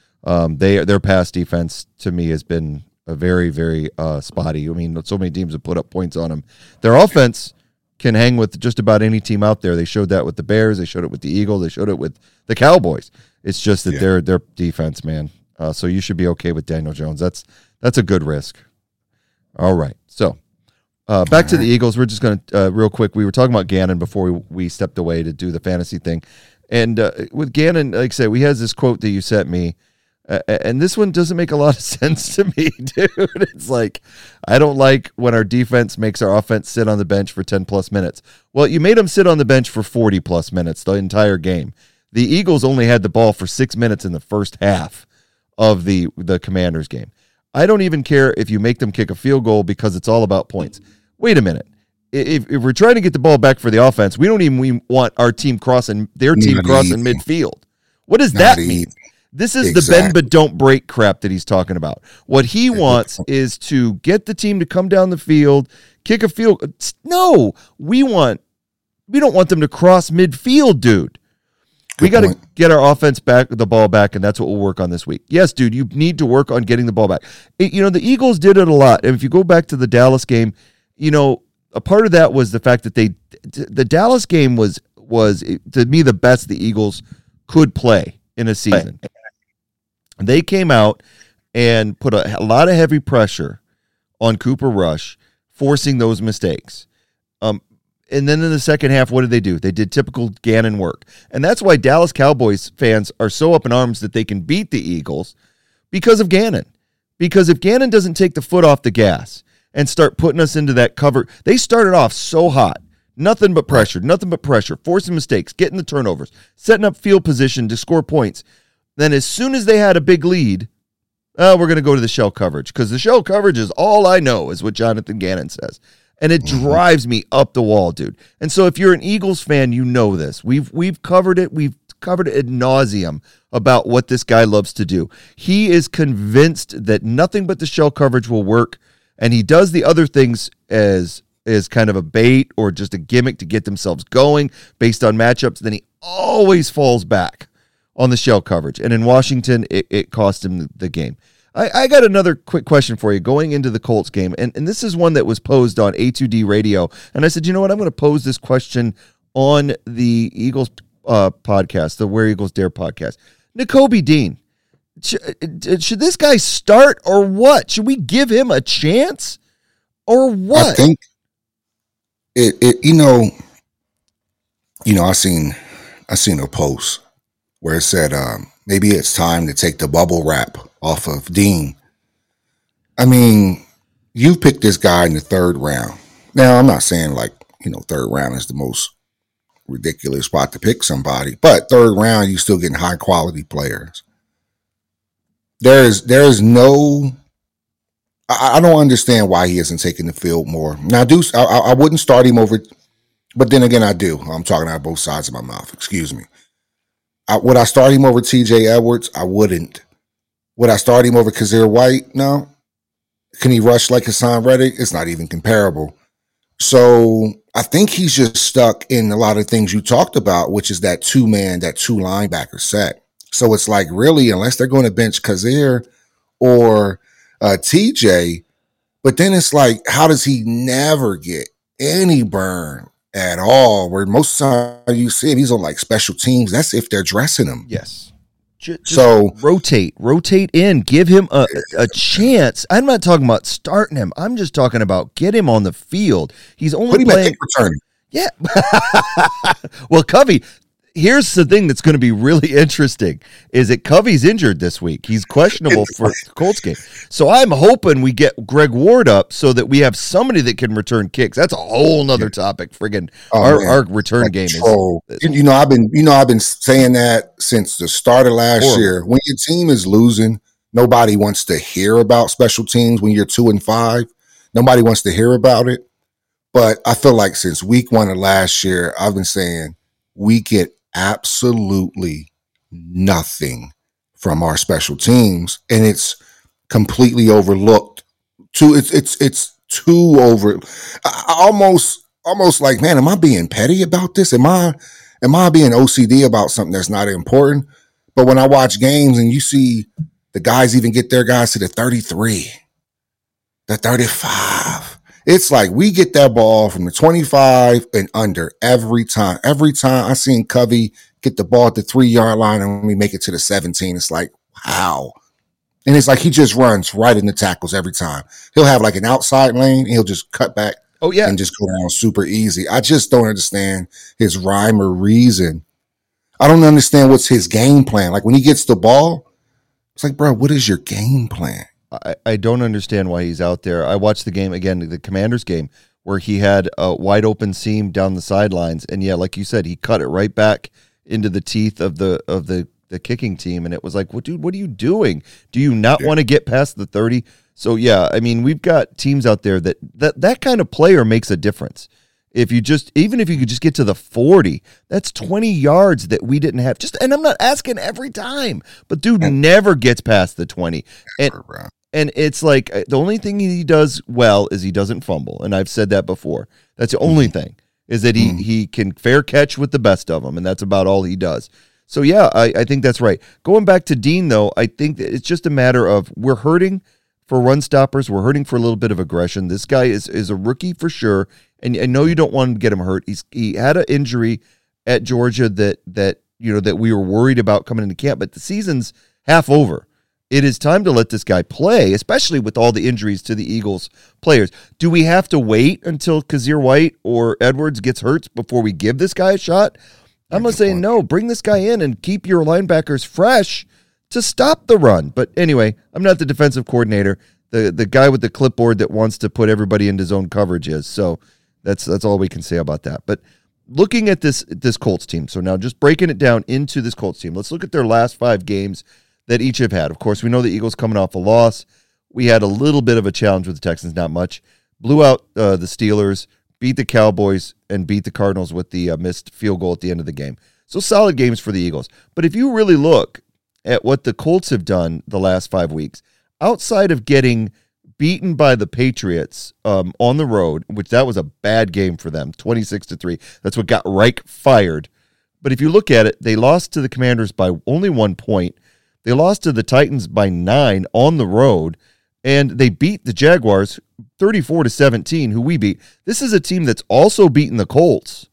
Their pass defense to me has been a very, very spotty. I mean, so many teams have put up points on them. Their offense can hang with just about any team out there. They showed that with the Bears. They showed it with the Eagles. They showed it with the Cowboys. It's just that their defense, man. So you should be okay with Daniel Jones. That's a good risk. All right. So back to the Eagles. We're just going to real quick. We were talking about Gannon before we stepped away to do the fantasy thing. And with Gannon, like I said, we has this quote that you sent me. And this one doesn't make a lot of sense to me, dude. It's like, I don't like when our defense makes our offense sit on the bench for 10-plus minutes. Well, you made them sit on the bench for 40-plus minutes the entire game. The Eagles only had the ball for 6 minutes in the first half of the Commanders game. I don't even care if you make them kick a field goal because it's all about points. Wait a minute. If we're trying to get the ball back for the offense, we don't even want our team crossing midfield. What does that mean? This is the bend but don't break crap that he's talking about. What he wants is to get the team to come down the field, kick a field. No, we don't want them to cross midfield, dude. We got to get our offense back, the ball back, and that's what we'll work on this week. Yes, dude, you need to work on getting the ball back. The Eagles did it a lot. And if you go back to the Dallas game, a part of that was the fact that the Dallas game was to me the best the Eagles could play in a season. They came out and put a lot of heavy pressure on Cooper Rush, forcing those mistakes. And then in the second half, what did they do? They did typical Gannon work. And that's why Dallas Cowboys fans are so up in arms that they can beat the Eagles because of Gannon. Because if Gannon doesn't take the foot off the gas and start putting us into that cover, they started off so hot. Nothing but pressure, forcing mistakes, getting the turnovers, setting up field position to score points. Then as soon as they had a big lead, we're going to go to the shell coverage because the shell coverage is all I know, is what Jonathan Gannon says. And it drives me up the wall, dude. And so if you're an Eagles fan, you know this. We've covered it. We've covered it ad nauseum about what this guy loves to do. He is convinced that nothing but the shell coverage will work, and he does the other things as kind of a bait or just a gimmick to get themselves going based on matchups. Then he always falls back on the shell coverage. And in Washington, it cost him the game. I got another quick question for you going into the Colts game. And this is one that was posed on A2D Radio. And I said, you know what? I'm going to pose this question on the Eagles podcast, the Where Eagles Dare podcast. Nakobe Dean, should this guy start or what? Should we give him a chance or what? I think I seen a post where it said, maybe it's time to take the bubble wrap off of Dean. I mean, you picked this guy in the third round. Now, I'm not saying third round is the most ridiculous spot to pick somebody, but third round, you're still getting high quality players. There is no, I don't understand why he isn't taking the field more. Now, I wouldn't start him over, but then again, I do. I'm talking out of both sides of my mouth. Excuse me. Would I start him over TJ Edwards? I wouldn't. Would I start him over Kazir White? No. Can he rush like Hassan Reddick? It's not even comparable. So I think he's just stuck in a lot of things you talked about, which is that two linebacker set. So it's like, really, unless they're going to bench Kazir or TJ, But then it's like, how does he never get any burn at all? Where most of the time you see him, he's on like special teams. That's if they're dressing him. Yes. Just So rotate in, give him a chance. I'm not talking about starting him. I'm just talking about get him on the field. He's only put him at playing. kick return. Yeah. Well, Covey, here's the thing that's going to be really interesting is that Covey's injured this week. He's questionable for the Colts game. So I'm hoping we get Greg Ward up so that we have somebody that can return kicks. That's a whole nother topic. Friggin' our return game is. I've been saying that since the start of last year. When your team is losing, nobody wants to hear about special teams. When you're 2-5, nobody wants to hear about it. But I feel like since week 1 of last year, I've been saying we get absolutely nothing from our special teams, and it's completely overlooked. It's too over. I almost like, man, am I being petty about this? Am I being OCD about something that's not important? But when I watch games and you see the guys even get their guys to the 33, the 35. It's like we get that ball from the 25 and under every time. Every time I seen Covey get the ball at the 3-yard line and we make it to the 17, it's like, wow. And it's like he just runs right in the tackles every time. He'll have like an outside lane and he'll just cut back and just go down super easy. I just don't understand his rhyme or reason. I don't understand what's his game plan. Like when he gets the ball, it's like, bro, what is your game plan? I don't understand why he's out there. I watched the game again, the Commanders game, where he had a wide open seam down the sidelines, and yeah, like you said, he cut it right back into the teeth of the kicking team, and it was like, well, dude, what are you doing? Do you not want to get past the 30? So yeah, I mean, we've got teams out there that kind of player makes a difference. Even if you could just get to the 40, that's 20 yards that we didn't have. And I'm not asking every time, but dude never gets past the 20. And it's like the only thing he does well is he doesn't fumble. And I've said that before. That's the only thing is that he can fair catch with the best of them. And that's about all he does. So yeah, I think that's right. Going back to Dean though, I think that it's just a matter of we're hurting for run stoppers. We're hurting for a little bit of aggression. This guy is a rookie for sure. And I know you don't want to get him hurt. He had an injury at Georgia that we were worried about coming into camp, but the season's half over. It is time to let this guy play, especially with all the injuries to the Eagles players. Do we have to wait until Kazir White or Edwards gets hurt before we give this guy a shot? I'm going to say no. Bring this guy in and keep your linebackers fresh to stop the run. But anyway, I'm not the defensive coordinator. The guy with the clipboard that wants to put everybody into zone coverage is. So that's all we can say about that. But looking at this Colts team, so now just breaking it down into this Colts team, let's look at their last 5 games that each have had. Of course, we know the Eagles coming off a loss. We had a little bit of a challenge with the Texans, not much. Blew out the Steelers, beat the Cowboys, and beat the Cardinals with the missed field goal at the end of the game. So solid games for the Eagles. But if you really look at what the Colts have done the last 5 weeks, outside of getting beaten by the Patriots on the road, which that was a bad game for them, 26-3. That's what got Reich fired. But if you look at it, they lost to the Commanders by only 1 point. They lost to the Titans by 9 on the road, and they beat the Jaguars 34-17, who we beat. This is a team that's also beaten the Colts.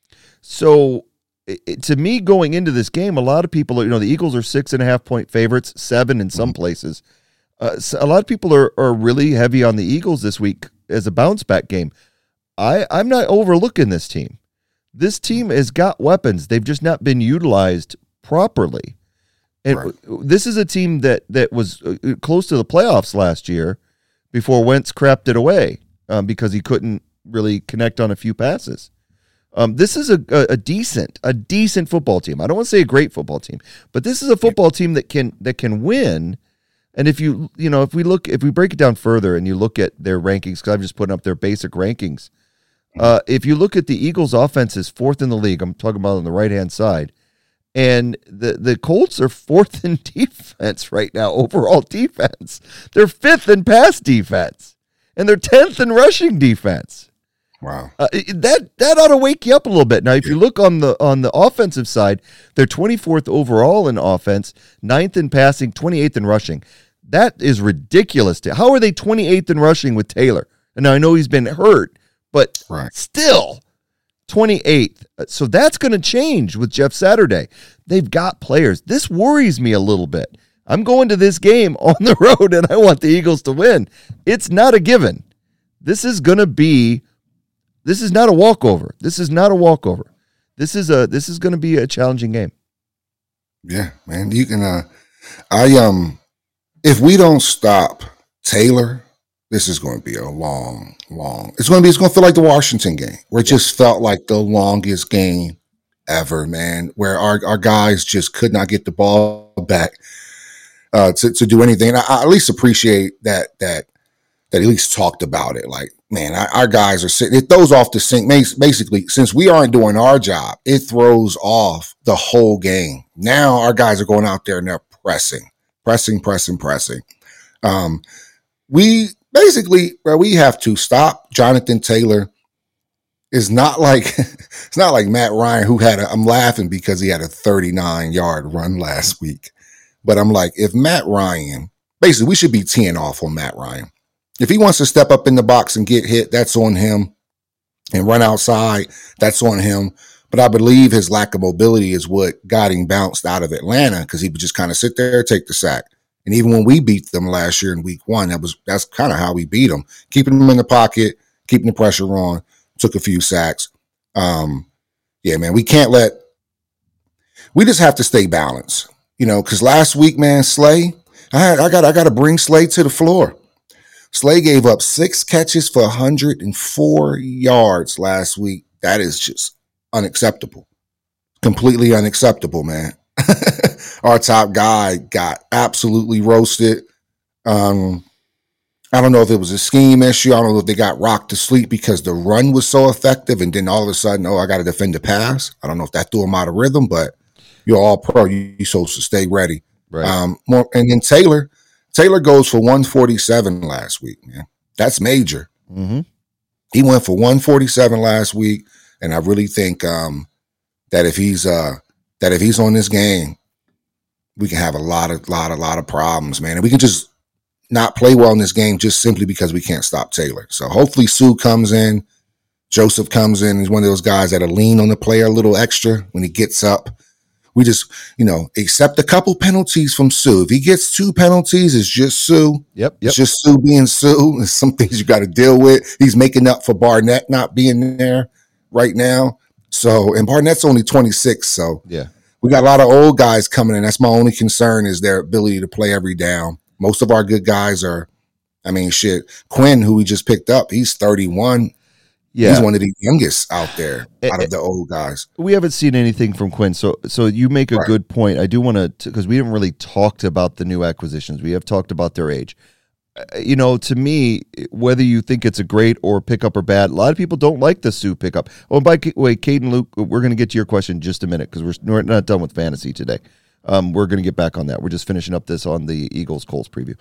So to me, going into this game, a lot of people, the Eagles are 6.5-point favorites, 7 in some places. So a lot of people are really heavy on the Eagles this week as a bounce-back game. I'm not overlooking this team. This team has got weapons. They've just not been utilized properly. And this is a team that was close to the playoffs last year before Wentz crapped it away because he couldn't really connect on a few passes. This is a decent football team. I don't want to say a great football team, but this is a football team that can win. And if if we break it down further and you look at their rankings, because I'm just putting up their basic rankings. If you look at the Eagles' offense is 4th in the league. I'm talking about on the right-hand side. And the Colts are 4th in defense right now, overall defense. They're 5th in pass defense, and they're 10th in rushing defense. Wow, that ought to wake you up a little bit. Now, if you look on the offensive side, they're 24th overall in offense, 9th in passing, 28th in rushing. That is ridiculous. How are they 28th in rushing with Taylor? And now I know he's been hurt, but still 28th. So that's going to change with Jeff Saturday. They've got players. This worries me a little bit. I'm going to this game on the road, and I want the Eagles to win. It's not a given. This is not a walkover. This is going to be a challenging game. Yeah, man. You can if we don't stop Taylor, this is going to be a long. It's going to feel like the Washington game, where it just felt like the longest game ever, man, where our guys just could not get the ball back to do anything. And I at least appreciate that at least talked about it. Like, man, our guys are sitting. It throws off the sync. Basically, since we aren't doing our job, it throws off the whole game. Now our guys are going out there and they're pressing. We basically, where we have to stop Jonathan Taylor is not like it's not like Matt Ryan, who I'm laughing because he had a 39-yard run last week. But I'm like, if Matt Ryan, basically, we should be teeing off on Matt Ryan. If he wants to step up in the box and get hit, that's on him. And run outside, that's on him. But I believe his lack of mobility is what got him bounced out of Atlanta, because he would just kind of sit there, take the sack. And even when we beat them last year in week 1, that's kind of how we beat them. Keeping them in the pocket, keeping the pressure on, took a few sacks. Yeah, man, we just have to stay balanced. Because last week, man, Slay, I got to bring Slay to the floor. Slay gave up 6 catches for 104 yards last week. That is just unacceptable. Completely unacceptable, man. Our top guy got absolutely roasted. I don't know if it was a scheme issue. I don't know if they got rocked to sleep because the run was so effective, and then all of a sudden, I got to defend the pass. I don't know if that threw him out of rhythm, but you're all pro. You're supposed to stay ready. Right. And then Taylor goes for 147 last week, man. That's major. Mm-hmm. He went for 147 last week, and I really think that if he's on this game, we can have a lot of problems, man. And we can just not play well in this game just simply because we can't stop Taylor. So hopefully Sue comes in, Joseph comes in. He's one of those guys that'll lean on the player a little extra when he gets up. We just, accept a couple penalties from Sue. If he gets 2 penalties, it's just Sue. Yep. It's just Sue being Sue. There's some things you got to deal with. He's making up for Barnett not being there right now. So, and Barnett's only 26. So, yeah, we got a lot of old guys coming in. That's my only concern, is their ability to play every down. Most of our good guys are, Quinn, who we just picked up, he's 31. Yeah. He's one of the youngest out there, out of the old guys. We haven't seen anything from Quinn, so you make a good point. I do want to, because we haven't really talked about the new acquisitions. We have talked about their age. To me, whether you think it's a great or pickup or bad, a lot of people don't like the Sue pickup. Oh, and by the way, Cade and Luke, we're going to get to your question in just a minute, because we're not done with fantasy today. We're going to get back on that. We're just finishing up this on the Eagles-Colts preview.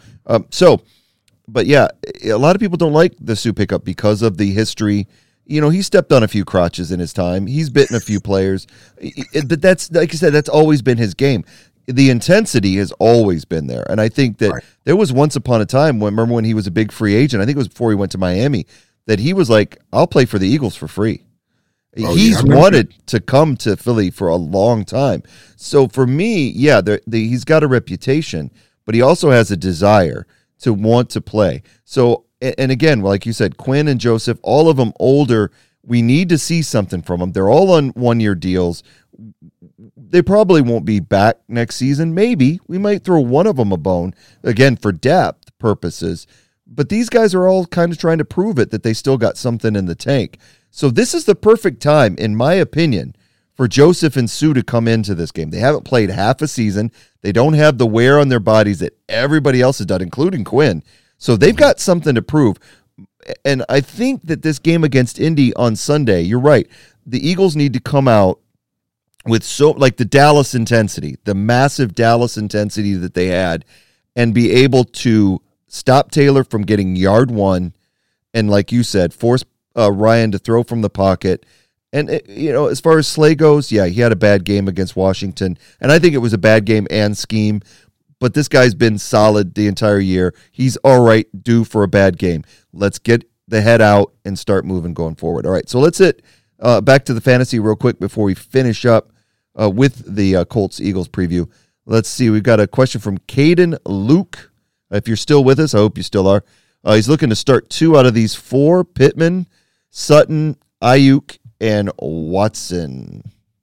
But yeah, a lot of people don't like the Sue pickup because of the history. He stepped on a few crotches in his time. He's bitten a few players. But that's, like I said, that's always been his game. The intensity has always been there. And I think that there was once upon a time, remember when he was a big free agent, I think it was before he went to Miami, that he was like, I'll play for the Eagles for free. He's wanted to come to Philly for a long time. So for me, yeah, he's got a reputation, but he also has a desire to want to play. So, and again, like you said, Quinn and Joseph, all of them older. We need to see something from them. They're all on 1-year deals. They probably won't be back next season. Maybe we might throw one of them a bone, again, for depth purposes. But these guys are all kind of trying to prove it, that they still got something in the tank. So this is the perfect time, in my opinion, for Joseph and Sue to come into this game. They haven't played half a season. They don't have the wear on their bodies that everybody else has done, including Quinn. So they've got something to prove. And I think that this game against Indy on Sunday, you're right, the Eagles need to come out with the Dallas intensity, the massive Dallas intensity that they had, and be able to stop Taylor from getting yard 1, and like you said, force Ryan to throw from the pocket. And, as far as Slay goes, yeah, he had a bad game against Washington, and I think it was a bad game and scheme, but this guy's been solid the entire year. He's all right, due for a bad game. Let's get the head out and start moving going forward. All right, so let's hit back to the fantasy real quick before we finish up with the Colts-Eagles preview. Let's see. We've got a question from Caden Luke. If you're still with us, I hope you still are. He's looking to start 2 out of these 4, Pittman, Sutton, Ayuk, and Watson.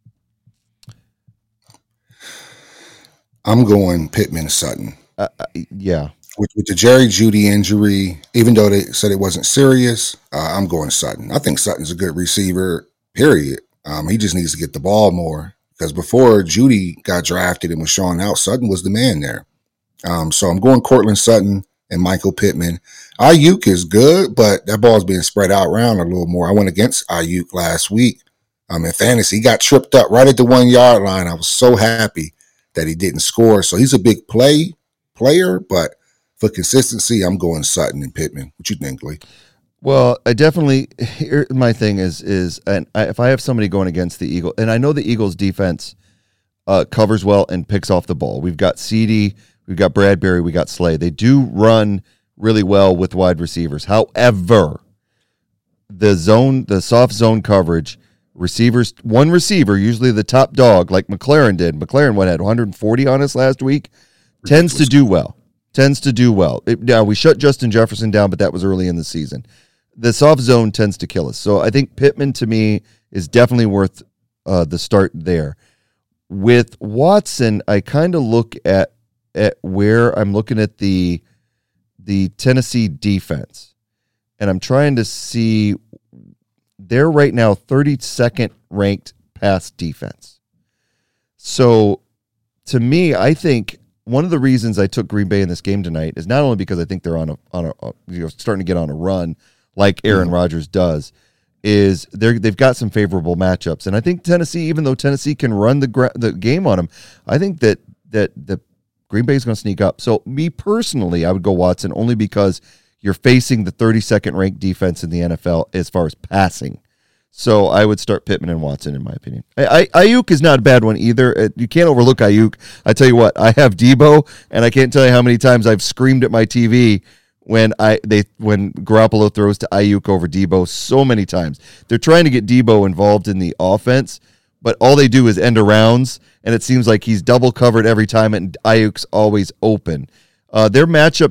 I'm going Pittman, Sutton. Yeah. With the Jerry Jeudy injury, even though they said it wasn't serious, I'm going Sutton. I think Sutton's a good receiver, period. He just needs to get the ball more, because before Jeudy got drafted and was showing out, Sutton was the man there. So I'm going Cortland Sutton and Michael Pittman. Ayuk is good, but that ball's being spread out around a little more. I went against Ayuk last week in fantasy. He got tripped up right at the 1 yard line. I was so happy that he didn't score. So he's a big player, but for consistency, I'm going Sutton and Pittman. What you think, Lee? Well, I definitely, here, my thing is if I have somebody going against the Eagles, and I know the Eagles defense covers well and picks off the ball. We've got CD, we've got Bradbury, we got Slay. They do run really well with wide receivers. However, the soft zone coverage, one receiver, usually the top dog, like McLaren did. McLaren had 140 on us last week. Tends to do well. Now, we shut Justin Jefferson down, but that was early in the season. The soft zone tends to kill us. So I think Pittman, to me, is definitely worth the start there. With Watson, I kind of look at where I'm looking at the Tennessee defense, and I'm trying to see, they're right now 32nd ranked pass defense. So to me, I think one of the reasons I took Green Bay in this game tonight is not only because I think they're on a starting to get on a run like Aaron Rodgers does, is they've got some favorable matchups, and I think Tennessee, even though Tennessee can run the game on them, I think that the Green Bay is going to sneak up. So me personally, I would go Watson only because you're facing the 32nd ranked defense in the NFL as far as passing. So I would start Pittman and Watson, in my opinion. Ayuk is not a bad one either. You can't overlook Ayuk. I tell you what, I have Debo, and I can't tell you how many times I've screamed at my TV when Garoppolo throws to Ayuk over Debo. So many times. They're trying to get Debo involved in the offense, but all they do is end arounds, and it seems like he's double covered every time, and Ayuk's always open. Their matchup,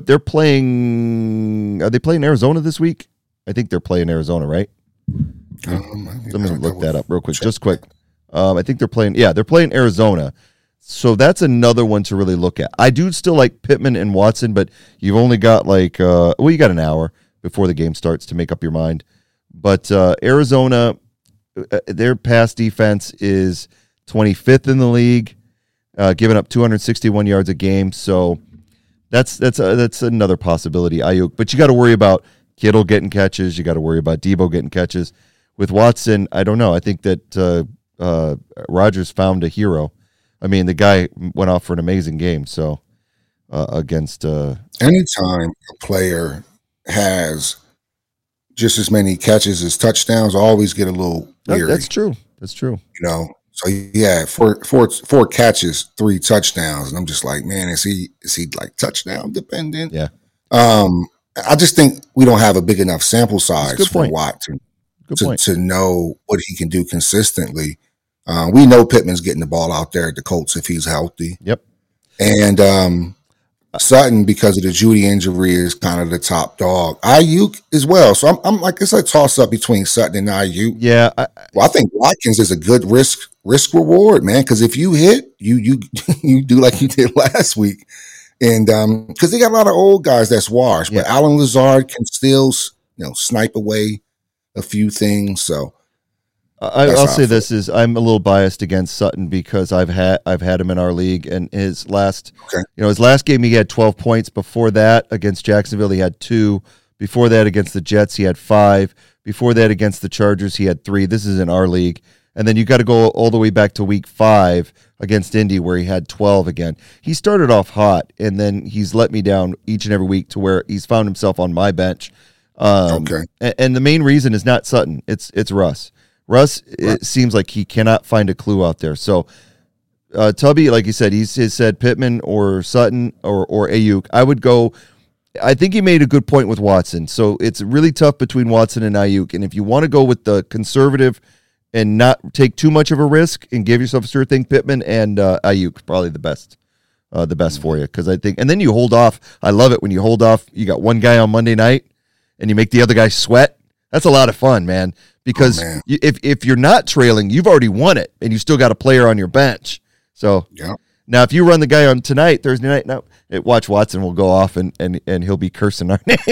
are they playing Arizona this week? I think they're playing Arizona, right? Let me look that up real quick, just quick. I think they're playing Arizona. So that's another one to really look at. I do still like Pittman and Watson, but you've only got you got an hour before the game starts to make up your mind. But Arizona, their pass defense is 25th in the league, giving up 261 yards a game. So that's another possibility, Ayuk. But you got to worry about Kittle getting catches. You got to worry about Debo getting catches. With Watson, I don't know. I think that Rodgers found a hero. I mean, the guy went off for an amazing game. So against anytime a player has just as many catches as touchdowns, I always get a little weary. That's true. You know, so yeah, four catches, 3 touchdowns, and I'm just like, man, is he like touchdown dependent? Yeah. I just think we don't have a big enough sample size for Watson to know what he can do consistently. We know Pittman's getting the ball out there at the Colts if he's healthy. Yep. And Sutton, because of the Jeudy injury, is kind of the top dog. Ayuk as well. So I'm like, it's a toss up between Sutton and Ayuk. Yeah. I think Watkins is a good risk reward, man. Because if you hit, you do like you did last week. And because they got a lot of old guys that's washed, but Alan Lazard can still, snipe away a few things. So I'll say this is I'm a little biased against Sutton because I've had him in our league, and his last game he had 12 points. Before that against Jacksonville he had 2. Before that against the Jets he had 5. Before that against the Chargers he had 3. This is in our league. And then you got to go all the way back to week 5 against Indy where he had 12 again. He started off hot, and then he's let me down each and every week to where he's found himself on my bench. And the main reason is not Sutton. It's Russ. It seems like he cannot find a clue out there. So Tubby, like you said, he's said Pittman or Sutton or Ayuk. I would go. I think he made a good point with Watson. So it's really tough between Watson and Ayuk. And if you want to go with the conservative and not take too much of a risk and give yourself a sure thing, Pittman and Ayuk probably the best for you. Because I think, and then you hold off. I love it when you hold off. You got one guy on Monday night and you make the other guy sweat. That's a lot of fun, man. Because if you're not trailing, you've already won it, and you still got a player on your bench. So now, if you run the guy on tonight, Thursday night, now watch Watson will go off and he'll be cursing our name.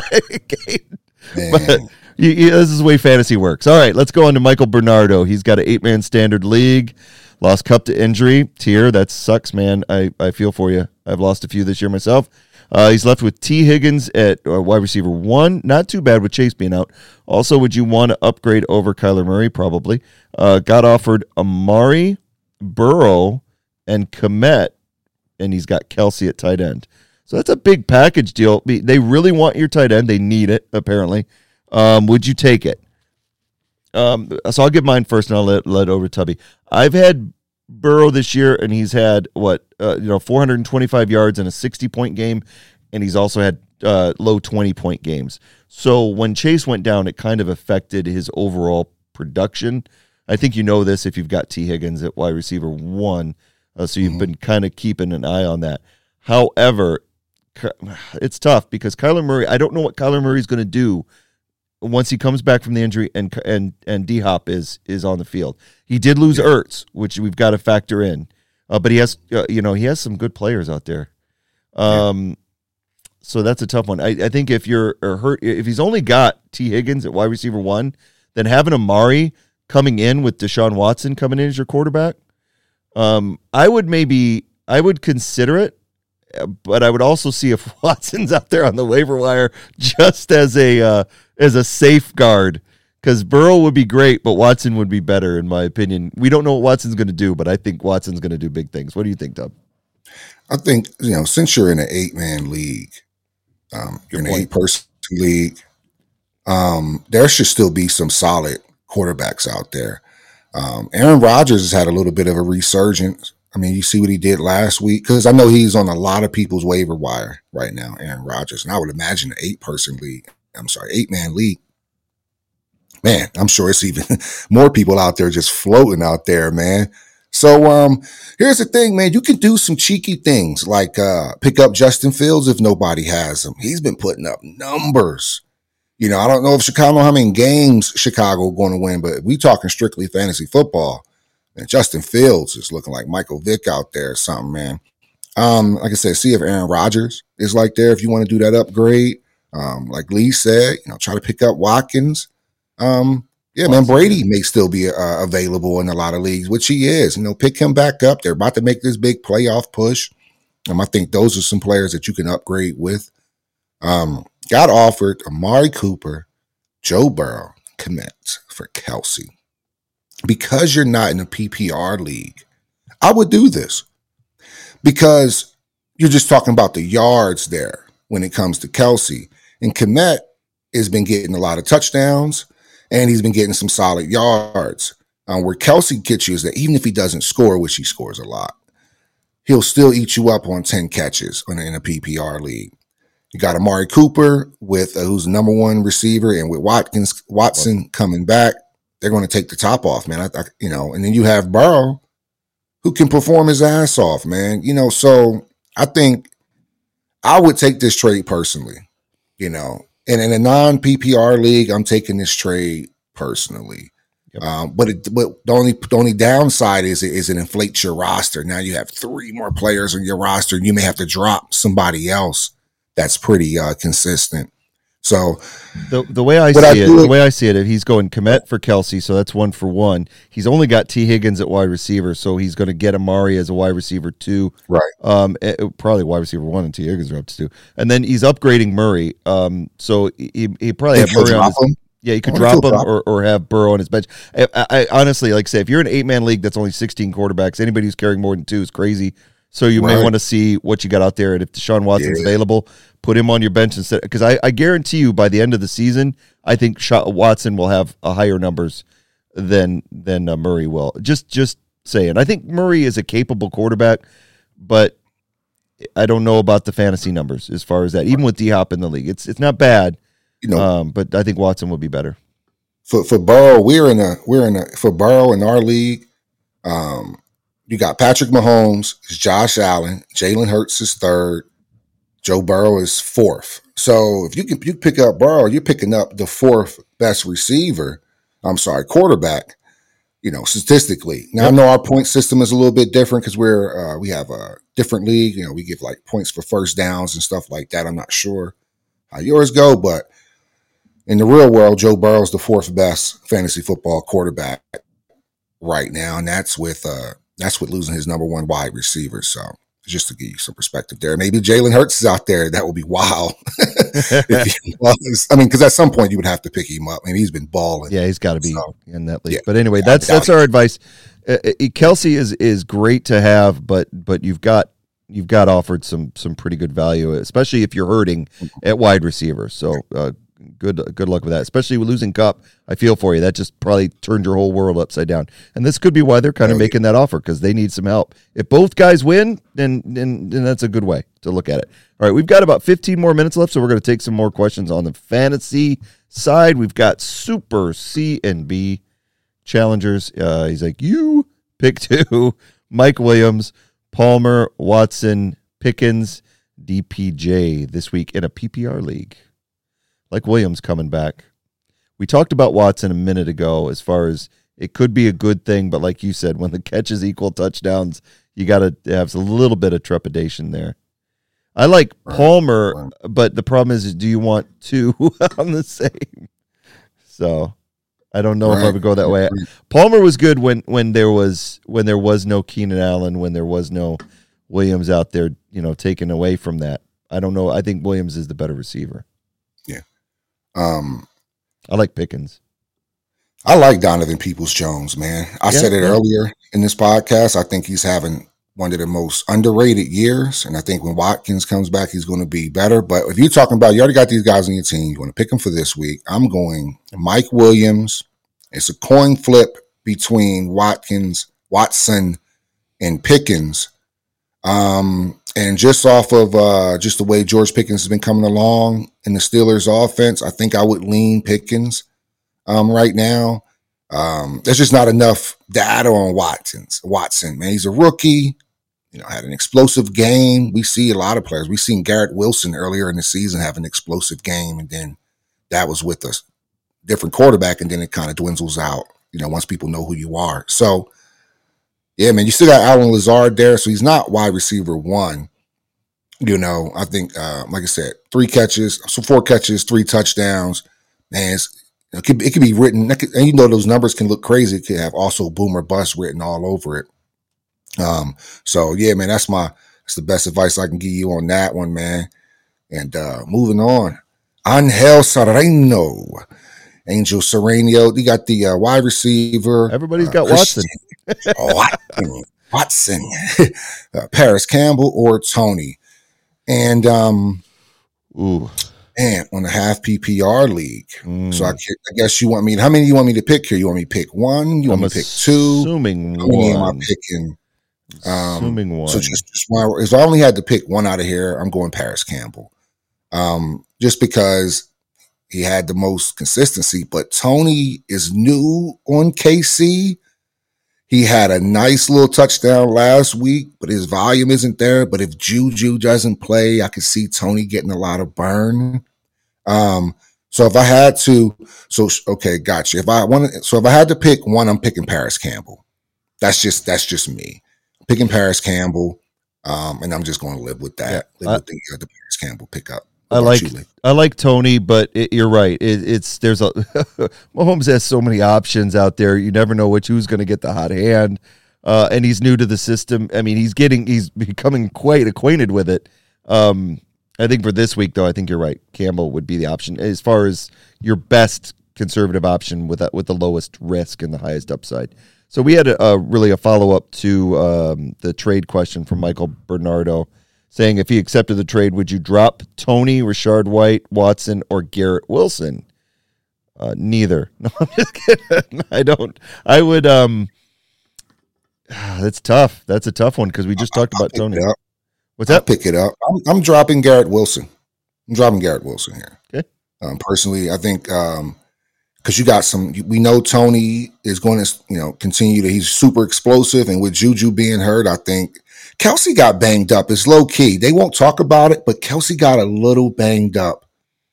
But this is the way fantasy works. All right, let's go on to Michael Bernardo. He's got an 8-man standard league. Lost Kupp to injury. Tier, that sucks, man. I feel for you. I've lost a few this year myself. He's left with T. Higgins at wide receiver 1. Not too bad with Chase being out. Also, would you want to upgrade over Kyler Murray? Probably. Got offered Amari, Burrow, and Komet, and he's got Kelsey at tight end. So that's a big package deal. They really want your tight end. They need it, apparently. Would you take it? So I'll give mine first, and I'll let over Tubby. I've had Burrow this year, and he's had 425 yards in a 60-point game, and he's also had low 20-point games. So when Chase went down, it kind of affected his overall production. I think you know this if you've got T. Higgins at wide receiver 1, so you've been kind of keeping an eye on that. However, it's tough because Kyler Murray, I don't know what Kyler Murray is going to do once he comes back from the injury and D-Hop is on the field. He did lose Ertz, which we've got to factor in. But he has he has some good players out there. So that's a tough one. I think if you're hurt, if he's only got T. Higgins at wide receiver 1, then having Amari coming in with Deshaun Watson coming in as your quarterback, I would consider it, but I would also see if Watson's out there on the waiver wire just as a safeguard, because Burrow would be great, but Watson would be better, in my opinion. We don't know what Watson's going to do, but I think Watson's going to do big things. What do you think, Dub? I think, since you're in an 8-man league, you're in an 8-person league, there should still be some solid quarterbacks out there. Aaron Rodgers has had a little bit of a resurgence. I mean, you see what he did last week, because I know he's on a lot of people's waiver wire right now, Aaron Rodgers. And I would imagine an 8-man league. Man, I'm sure it's even more people out there just floating out there, man. So here's the thing, man. You can do some cheeky things like pick up Justin Fields if nobody has him. He's been putting up numbers. I don't know how many games Chicago are going to win, but we talking strictly fantasy football. And Justin Fields is looking like Michael Vick out there or something, man. Like I said, see if Aaron Rodgers is like there if you want to do that upgrade. Like Lee said, try to pick up Watkins. Man, Brady may still be available in a lot of leagues, which he is. Pick him back up. They're about to make this big playoff push. I think those are some players that you can upgrade with. Got offered Amari Cooper, Joe Burrow, Komet for Kelsey. Because you're not in a PPR league, I would do this because you're just talking about the yards there when it comes to Kelsey. And Komet has been getting a lot of touchdowns, and he's been getting some solid yards. Where Kelsey gets you is that even if he doesn't score, which he scores a lot, he'll still eat you up on 10 catches in a PPR league. You got Amari Cooper with who's the number 1 receiver, and with Watson coming back, they're going to take the top off, man. And then you have Burrow, who can perform his ass off, man. So I think I would take this trade personally, and in a non-PPR league, I'm taking this trade personally. Yep. But the only downside is it inflates your roster. Now you have 3 more players on your roster, and you may have to drop somebody else that's pretty consistent. So the way I see it, if he's going Komet for Kelsey, so that's 1 for 1. He's only got T. Higgins at wide receiver, so he's going to get Amari as a wide receiver 2. Right. Probably wide receiver 1 and T. Higgins are up to 2. And then he's upgrading Murray. So he probably have Murray on his. Yeah, you could drop him or have Burrow on his bench. I honestly, like I say, if you're in an 8-man league that's only 16 quarterbacks, anybody who's carrying more than 2 is crazy. So you may want to see what you got out there, and if Deshaun Watson's available, put him on your bench instead. Because I guarantee you, by the end of the season, I think Watson will have higher numbers than Murray will. Just saying. I think Murray is a capable quarterback, but I don't know about the fantasy numbers as far as that. Even with D-Hop in the league, it's not bad. But I think Watson would be better. For Burrow, for Burrow in our league. You got Patrick Mahomes, Josh Allen, Jalen Hurts is third, Joe Burrow is fourth. So if you pick up Burrow, you're picking up the fourth best quarterback. Statistically. Now, I know our point system is a little bit different because we have a different league. We give like points for first downs and stuff like that. I'm not sure how yours go, but in the real world, Joe Burrow is the fourth best fantasy football quarterback right now, and that's with losing his number one wide receiver. So just to give you some perspective there, maybe Jalen Hurts is out there. That would be wild. Because at some point you would have to pick him up. He's been balling. Yeah, he's got to be in that league. Yeah, but anyway, that's our advice. Kelsey is great to have, but you've got offered some pretty good value, especially if you're hurting at wide receiver. So good luck with that, especially with losing Kupp. I feel for you. That just probably turned your whole world upside down. And this could be why they're kind of making that offer, because they need some help. If both guys win, then that's a good way to look at it. All right, we've got about 15 more minutes left, so we're going to take some more questions on the fantasy side. We've got Super C and B challengers. He's like, you pick two: Mike Williams, Palmer, Watson, Pickens, DPJ this week in a PPR league. Like Williams coming back. We talked about Watson a minute ago as far as it could be a good thing, but like you said, when the catches equal touchdowns, you got to have a little bit of trepidation there. I like Palmer, but the problem is, do you want two on the same? So I don't know if I would go that way. Palmer was good when there was no Keenan Allen, when there was no Williams out there, taken away from that. I don't know. I think Williams is the better receiver. Yeah. I like Pickens. I like Donovan Peoples-Jones, man. I said it earlier in this podcast. I think he's having one of the most underrated years, and I think when Watkins comes back, he's going to be better. But if you're talking about, you already got these guys on your team, you want to pick them for this week, I'm going Mike Williams. It's a coin flip between Watson, and Pickens. And just off of just the way George Pickens has been coming along in the Steelers offense, I think I would lean Pickens right now. There's just not enough data on Watson, man. He's a rookie, had an explosive game. We see a lot of players. We've seen Garrett Wilson earlier in the season have an explosive game, and then that was with a different quarterback, and then it kind of dwindles out, once people know who you are. So, yeah, man, you still got Allen Lazard there, so he's not wide receiver one. I think, like I said, 4 catches, 3 touchdowns. Man, it could be written, and those numbers can look crazy. It could have also boom or bust written all over it. So yeah, man, that's the best advice I can give you on that one, man. And moving on, Angel Serrano. You got the wide receiver. Everybody's got Watson. Watson, Paris Campbell or Tony. And man, on a half PPR league. So I guess you want me. How many do you want me to pick here? You want me to pick one? You want me to pick two? Assuming how one. Many am I picking? Assuming one. So if I only had to pick one out of here, I'm going Paris Campbell. Just because he had the most consistency, but Tony is new on KC. He had a nice little touchdown last week, but his volume isn't there. But if Juju doesn't play, I could see Tony getting a lot of burn. So if I had to, okay, gotcha. If I had to pick one, I'm picking Paris Campbell. That's just me. I'm picking Paris Campbell, and I'm just going to live with that. Live with the Paris Campbell pickup. I like Tony, but you're right. Mahomes has so many options out there. You never know who's going to get the hot hand, and he's new to the system. I mean, he's becoming quite acquainted with it. I think for this week, though, I think you're right. Campbell would be the option as far as your best conservative option with the lowest risk and the highest upside. So we had a follow-up to the trade question from Michael Bernardo, saying if he accepted the trade, would you drop Tony, Rashard White, Watson, or Garrett Wilson? Neither. No, I'm just kidding. I don't. I would. That's tough. That's a tough one because we just talked about Tony. What's I'll that? pick it up. I'm dropping Garrett Wilson. I'm dropping Garrett Wilson here. Okay. Personally, I think because you got we know Tony is going to, continue to, he's super explosive. And with Juju being hurt, I think Kelsey got banged up. It's low key. They won't talk about it, but Kelsey got a little banged up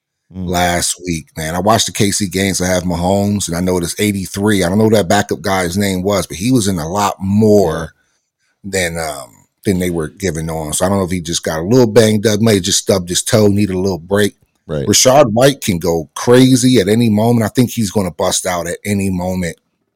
last week, man. I watched the KC games. I have Mahomes, and I know it's 83. I don't know what that backup guy's name was, but he was in a lot more than they were giving on. So I don't know if he just got a little banged up, may have just stubbed his toe, needed a little break. Right. Rachaad White can go crazy at any moment. I think he's going to bust out at any moment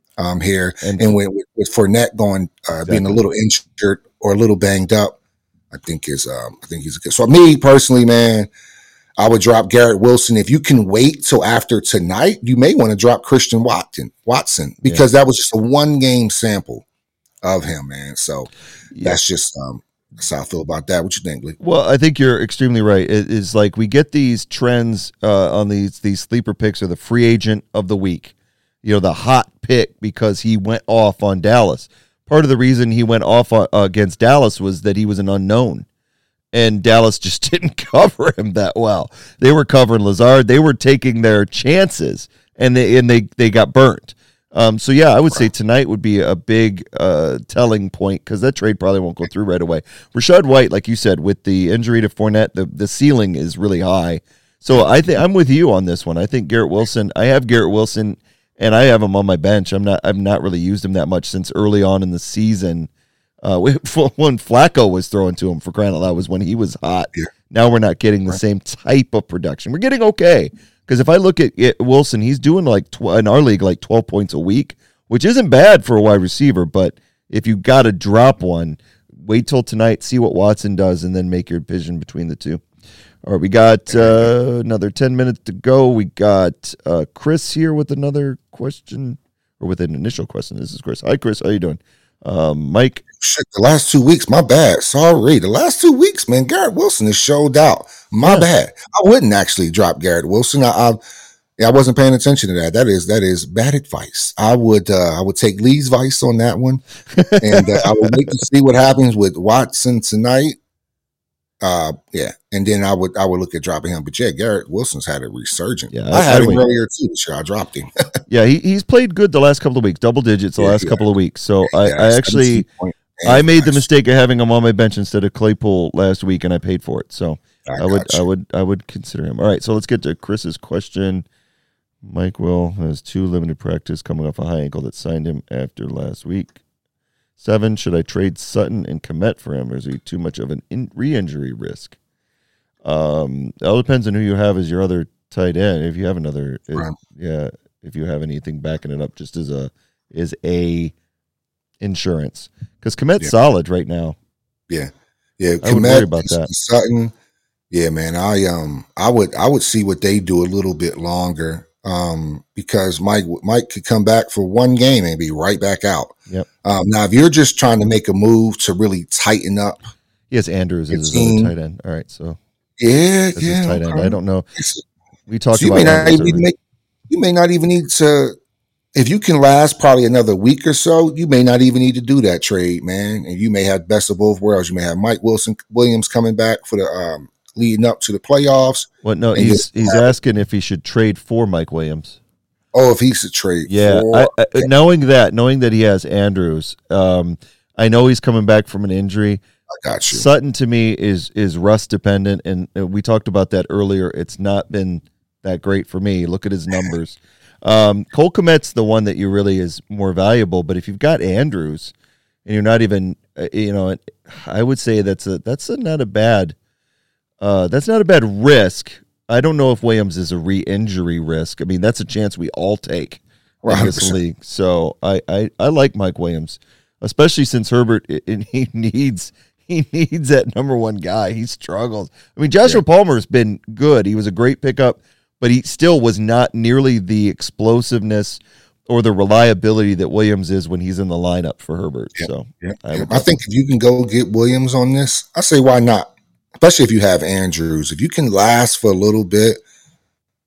here. And with Fournette going being a little injured or a little banged up, I think he's a good. So me personally, man, I would drop Garrett Wilson. If you can wait till after tonight, you may want to drop Christian Watson because that was just a 1-game sample of him, man. So that's just that's how I feel about that. What you think, Lee? Well, I think you're extremely right. It is like we get these trends on these sleeper picks or the free agent of the week. The hot pick because he went off on Dallas. Part of the reason he went off against Dallas was that he was an unknown. And Dallas just didn't cover him that well. They were covering Lazard. They were taking their chances, and they got burnt. So, yeah, I would say tonight would be a big telling point because that trade probably won't go through right away. Rachaad White, like you said, with the injury to Fournette, the ceiling is really high. So I think I'm with you on this one. I think Garrett Wilson. I have Garrett Wilson, and I have him on my bench. I've not really used him that much since early on in the season. When Flacco was throwing to him, for crying out loud, was when he was hot. Yeah. Now we're not getting the same type of production. We're getting okay. Because if I look at Wilson, he's doing in our league like 12 points a week, which isn't bad for a wide receiver. But if you got to drop one, wait till tonight, see what Watson does, and then make your decision between the two. All right, we got another 10 minutes to go. We got Chris here with another question, or with an initial question. This is Chris. Hi, Chris. How you doing? Mike. Shit, the last 2 weeks, my bad. Sorry. The last 2 weeks, man, Garrett Wilson has showed out. My bad. I wouldn't actually drop Garrett Wilson. I wasn't paying attention to that. That is bad advice. I would take Lee's advice on that one, and I would wait to see what happens with Watson tonight. And then I would look at dropping him. But Garrett Wilson's had a resurgence. Yeah, I had him earlier too this year. I dropped him. Yeah, he's played good the last couple of weeks, double digits the last couple of weeks. So I made the mistake of having him on my bench instead of Claypool last week, and I paid for it. So I would consider him. All right, so let's get to Chris's question. Mike Will has 2 limited practice coming off a high ankle that signed him after last week. 7, should I trade Sutton and Kmet for him, or is he too much of an re-injury risk? It all depends on who you have as your other tight end. If you have another, if you have anything backing it up, just as a insurance, because Kmet's solid right now. Yeah. I would worry about that. Sutton, yeah, man. I would see what they do a little bit longer. Because Mike could come back for 1 game and be right back out. Yep. Now, if you're just trying to make a move to really tighten up, yes, Andrews is his other tight end. All right, so his tight end. I don't know. We talked so about you may not even need to. If you can last probably another week or so, you may not even need to do that trade, man. And you may have best of both worlds. You may have Mike Williams coming back for the leading up to the playoffs. Well, no, he's asking if he should trade for Mike Williams. Oh, if he should trade. Yeah, knowing that he has Andrews, I know he's coming back from an injury. I got you. Sutton to me is rust dependent, and we talked about that earlier. It's not been that great for me. Look at his numbers. Cole Kmet's the one that you really is more valuable, but if you've got Andrews and you're not even, I would say that's not a bad risk. I don't know if Williams is a re-injury risk. I mean, that's a chance we all take in this league. So I like Mike Williams, especially since Herbert he needs that number 1 guy. He struggles. I mean, Joshua Palmer's been good. He was a great pickup, but he still was not nearly the explosiveness or the reliability that Williams is when he's in the lineup for Herbert. I think if you can go get Williams on this, I say why not? Especially if you have Andrews. If you can last for a little bit,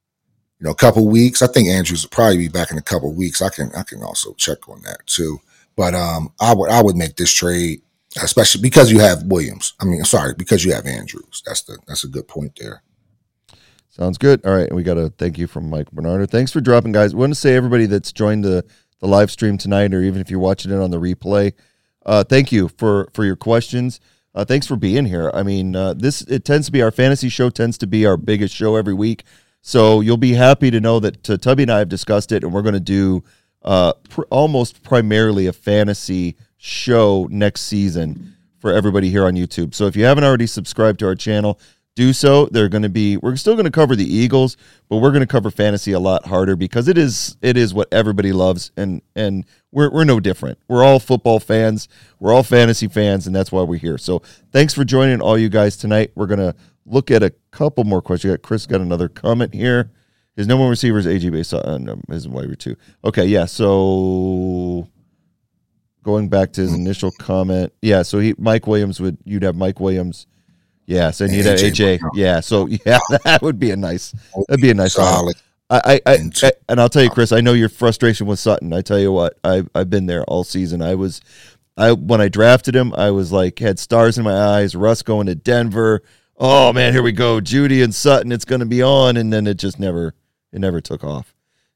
a couple weeks. I think Andrews will probably be back in a couple weeks. I can also check on that too. But I would make this trade, especially because you have Williams. Because you have Andrews. That's a good point there. Sounds good. All right, we got a thank you from Mike Bernardo. Thanks for dropping, guys. I want to say everybody that's joined the live stream tonight, or even if you're watching it on the replay, thank you for your questions. Thanks for being here. I mean, it tends to be our fantasy show, tends to be our biggest show every week. So you'll be happy to know that Tubby and I have discussed it, and we're going to do almost primarily a fantasy show next season for everybody here on YouTube. So if you haven't already subscribed to our channel, do so. We're still going to cover the Eagles, but we're going to cover fantasy a lot harder because it is what everybody loves, and we're no different. We're all football fans, we're all fantasy fans, and that's why we're here. So thanks for joining all you guys tonight. We're going to look at a couple more questions. Chris got another comment here. His number one receiver is A.J. Sutton, his wide receiver too. Okay, yeah. So going back to his initial comment, yeah. So Mike Williams you'd have Mike Williams. Yes, and you'd have AJ. Yeah, so yeah, that'd be a nice solid. I and I'll tell you, Chris, I know your frustration with Sutton. I tell you what, I've been there all season. When I drafted him, I was like, had stars in my eyes. Russ going to Denver. Oh man, here we go, Judy and Sutton. It's going to be on, and then it just never took off.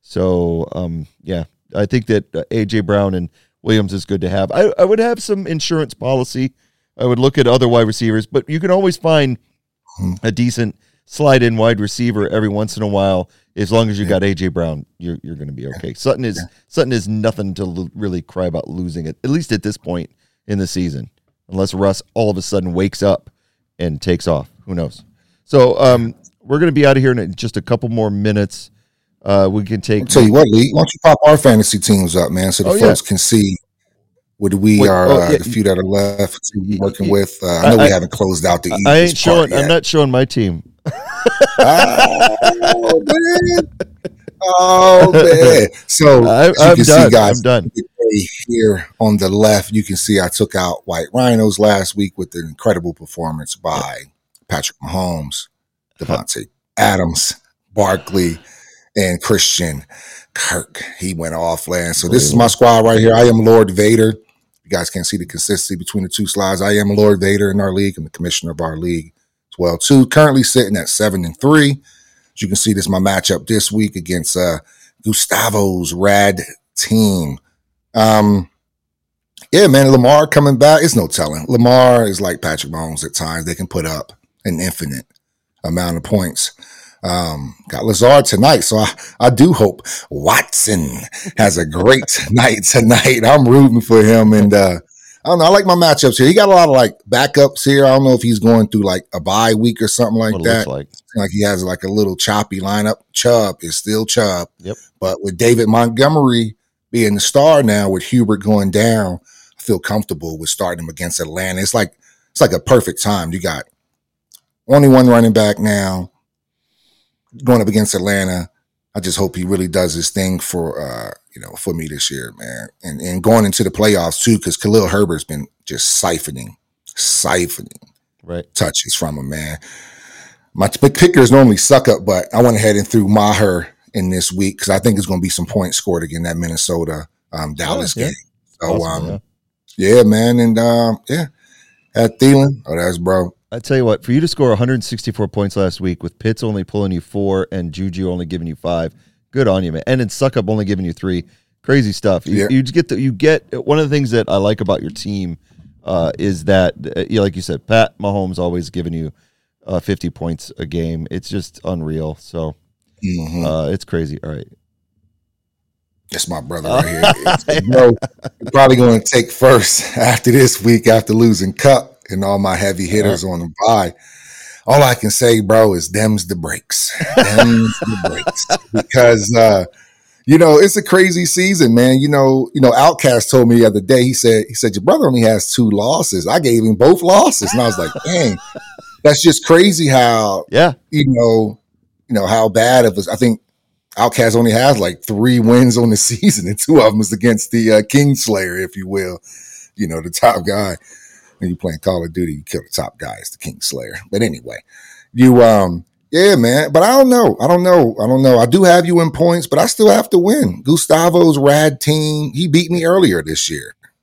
So yeah, I think that AJ Brown and Williams is good to have. I would have some insurance policy. I would look at other wide receivers, but you can always find a decent slide-in wide receiver every once in a while. As long as you got A.J. Brown, you're going to be okay. Sutton is nothing to really cry about losing it, at least at this point in the season, unless Russ all of a sudden wakes up and takes off. Who knows? So we're going to be out of here in just a couple more minutes. We can take. I'll tell you what, Lee, why don't you pop our fantasy teams up, man, so the folks can see what we are, the few that are left working with. I know we haven't closed out the Eagles. I'm not showing my team. Oh man! So I'm done. See, guys, I'm done. Here on the left, you can see I took out White Rhinos last week with an incredible performance by Patrick Mahomes, Devontae Adams, Barkley, and Christian Kirk. He went off last. So this is my squad right here. I am Lord Vader. You guys can't see the consistency between the two slides. I am Lord Vader in our league. I'm the commissioner of our league as well, too. Currently sitting at 7-3. As you can see, this is my matchup this week against Gustavo's rad team. Yeah, man, Lamar coming back. It's no telling. Lamar is like Patrick Mahomes at times. They can put up an infinite amount of points. Got Lazard tonight, so I do hope Watson has a great night tonight. I'm rooting for him, and I don't know. I like my matchups here. He got a lot of like backups here. I don't know if he's going through like a bye week or something like that. Like he has like a little choppy lineup. Chubb is still Chubb, yep. But with David Montgomery being the star now, with Hubert going down, I feel comfortable with starting him against Atlanta. It's like a perfect time. You got only one running back now going up against Atlanta. I just hope he really does his thing for me this year, man. And going into the playoffs too, because Khalil Herbert's been just siphoning touches from him, man. My pickers normally suck up, but I went ahead and threw Maher in this week because I think there's going to be some points scored again that Minnesota Dallas game. So awesome, yeah, man, and at Thielen, that's bro. I tell you what, for you to score 164 points last week with Pitts only pulling you 4 and Juju only giving you 5, good on you, man. And then Suckup only giving you 3, crazy stuff. You get one of the things that I like about your team is that, like you said, Pat Mahomes always giving you 50 points a game. It's just unreal. So it's crazy. All right. That's my brother right here. Bro, you're probably going to take first after this week after losing Cup and all my heavy hitters on the bye. All I can say, bro, is them's the breaks. Them's the breaks. Because, it's a crazy season, man. Outcast told me the other day, he said, your brother only has 2 losses. I gave him both losses. And I was like, dang, that's just crazy how, how bad of us. I think Outcast only has like 3 wins on the season, and 2 of them is against the Kingslayer, if you will, the top guy. When you're playing Call of Duty, you kill the top guy, it's the Kingslayer. But anyway, yeah, man. But I don't know. I do have you in points, but I still have to win. Gustavo's rad team, he beat me earlier this year.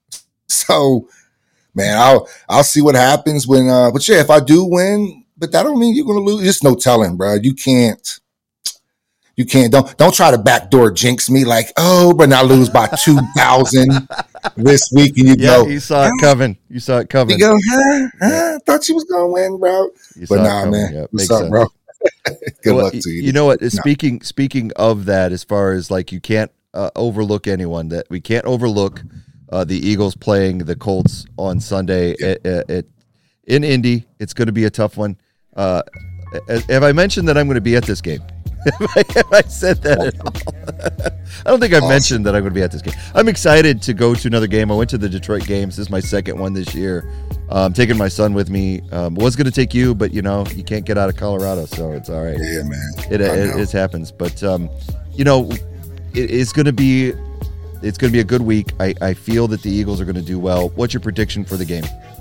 So, man, I'll see what happens when. But yeah, if I do win, but that don't mean you're gonna lose. There's no telling, bro. You can't. Don't try to backdoor jinx me like, oh, but I lose by 2,000 this week, and you go. You saw it coming. You saw it coming. You go, huh? Thought you was gonna win, bro. But nah, man. Yeah, what's up, sense. Bro? Good luck to you. You know what? Speaking of that, as far as like you can't overlook anyone, that we can't overlook the Eagles playing the Colts on Sunday in Indy. It's going to be a tough one. Have I mentioned that I'm going to be at this game? Have I said that at all? I don't think I've mentioned that I'm going to be at this game. I'm excited to go to another game. I went to the Detroit games. This is my second one this year. I'm taking my son with me. Was going to take you, but you can't get out of Colorado, so it's all right. Yeah, man. It happens, but it's going to be a good week. I feel that the Eagles are going to do well. What's your prediction for the game?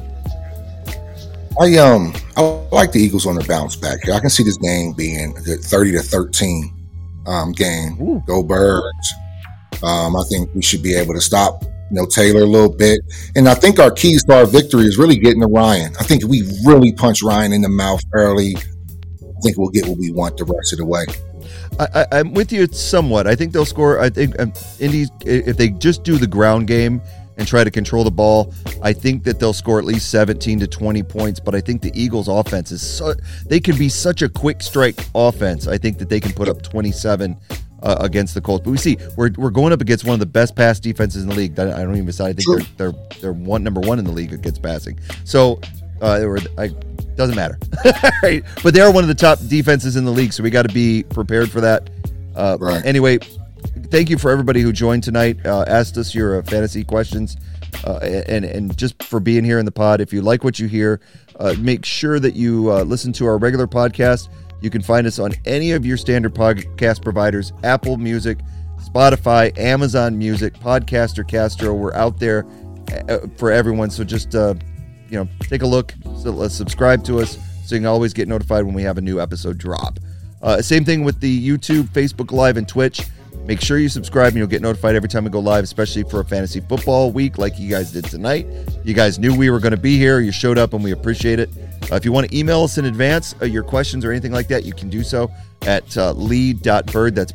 I like the Eagles on the bounce back here. I can see this game being a good 30-13 game. Ooh. Go Birds. I think we should be able to stop Taylor a little bit. And I think our keys to our victory is really getting to Ryan. I think if we really punch Ryan in the mouth early, I think we'll get what we want the rest of the way. I'm with you somewhat. I think they'll score. I think Indy, if they just do the ground game and try to control the ball, I think that they'll score at least 17 to 20 points. But I think the Eagles' offense they can be such a quick strike offense. I think that they can put up 27 against the Colts. But we see we're going up against one of the best pass defenses in the league. I don't even say. I think they're number one in the league against passing. So doesn't matter. Right? But they are one of the top defenses in the league. So we got to be prepared for that. Right. Anyway. Thank you for everybody who joined tonight, asked us your fantasy questions, and just for being here in the pod. If you like what you hear, make sure that you listen to our regular podcast. You can find us on any of your standard podcast providers: Apple Music, Spotify, Amazon Music, Podcaster, Castro. We're out there for everyone. So just take a look, subscribe to us, so you can always get notified when we have a new episode drop. Same thing with the YouTube, Facebook Live, and Twitch. Make sure you subscribe and you'll get notified every time we go live, especially for a fantasy football week like you guys did tonight. You guys knew we were going to be here. You showed up and we appreciate it. If you want to email us in advance your questions or anything like that, you can do so at lead.bird, that's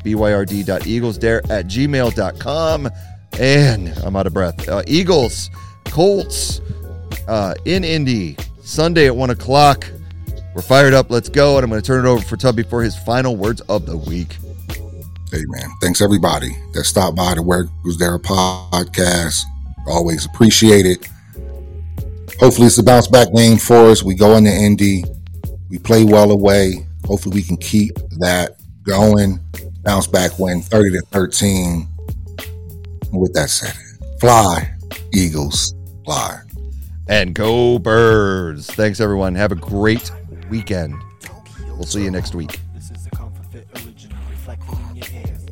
byrd.eaglesdare@gmail.com. And I'm out of breath. Eagles, Colts in Indy, Sunday at 1 o'clock. We're fired up. Let's go. And I'm going to turn it over for Tubby for his final words of the week. Hey, man, thanks everybody that stopped by the Where Was There podcast. Always appreciate it. Hopefully it's a bounce back game for us. We go into Indy. We play well away. Hopefully we can keep that going. Bounce back win 30-13. And with that said, fly, Eagles, fly. And go Birds. Thanks, everyone. Have a great weekend. We'll see you next week. This is the Comfort Fit original reflecting in your ears.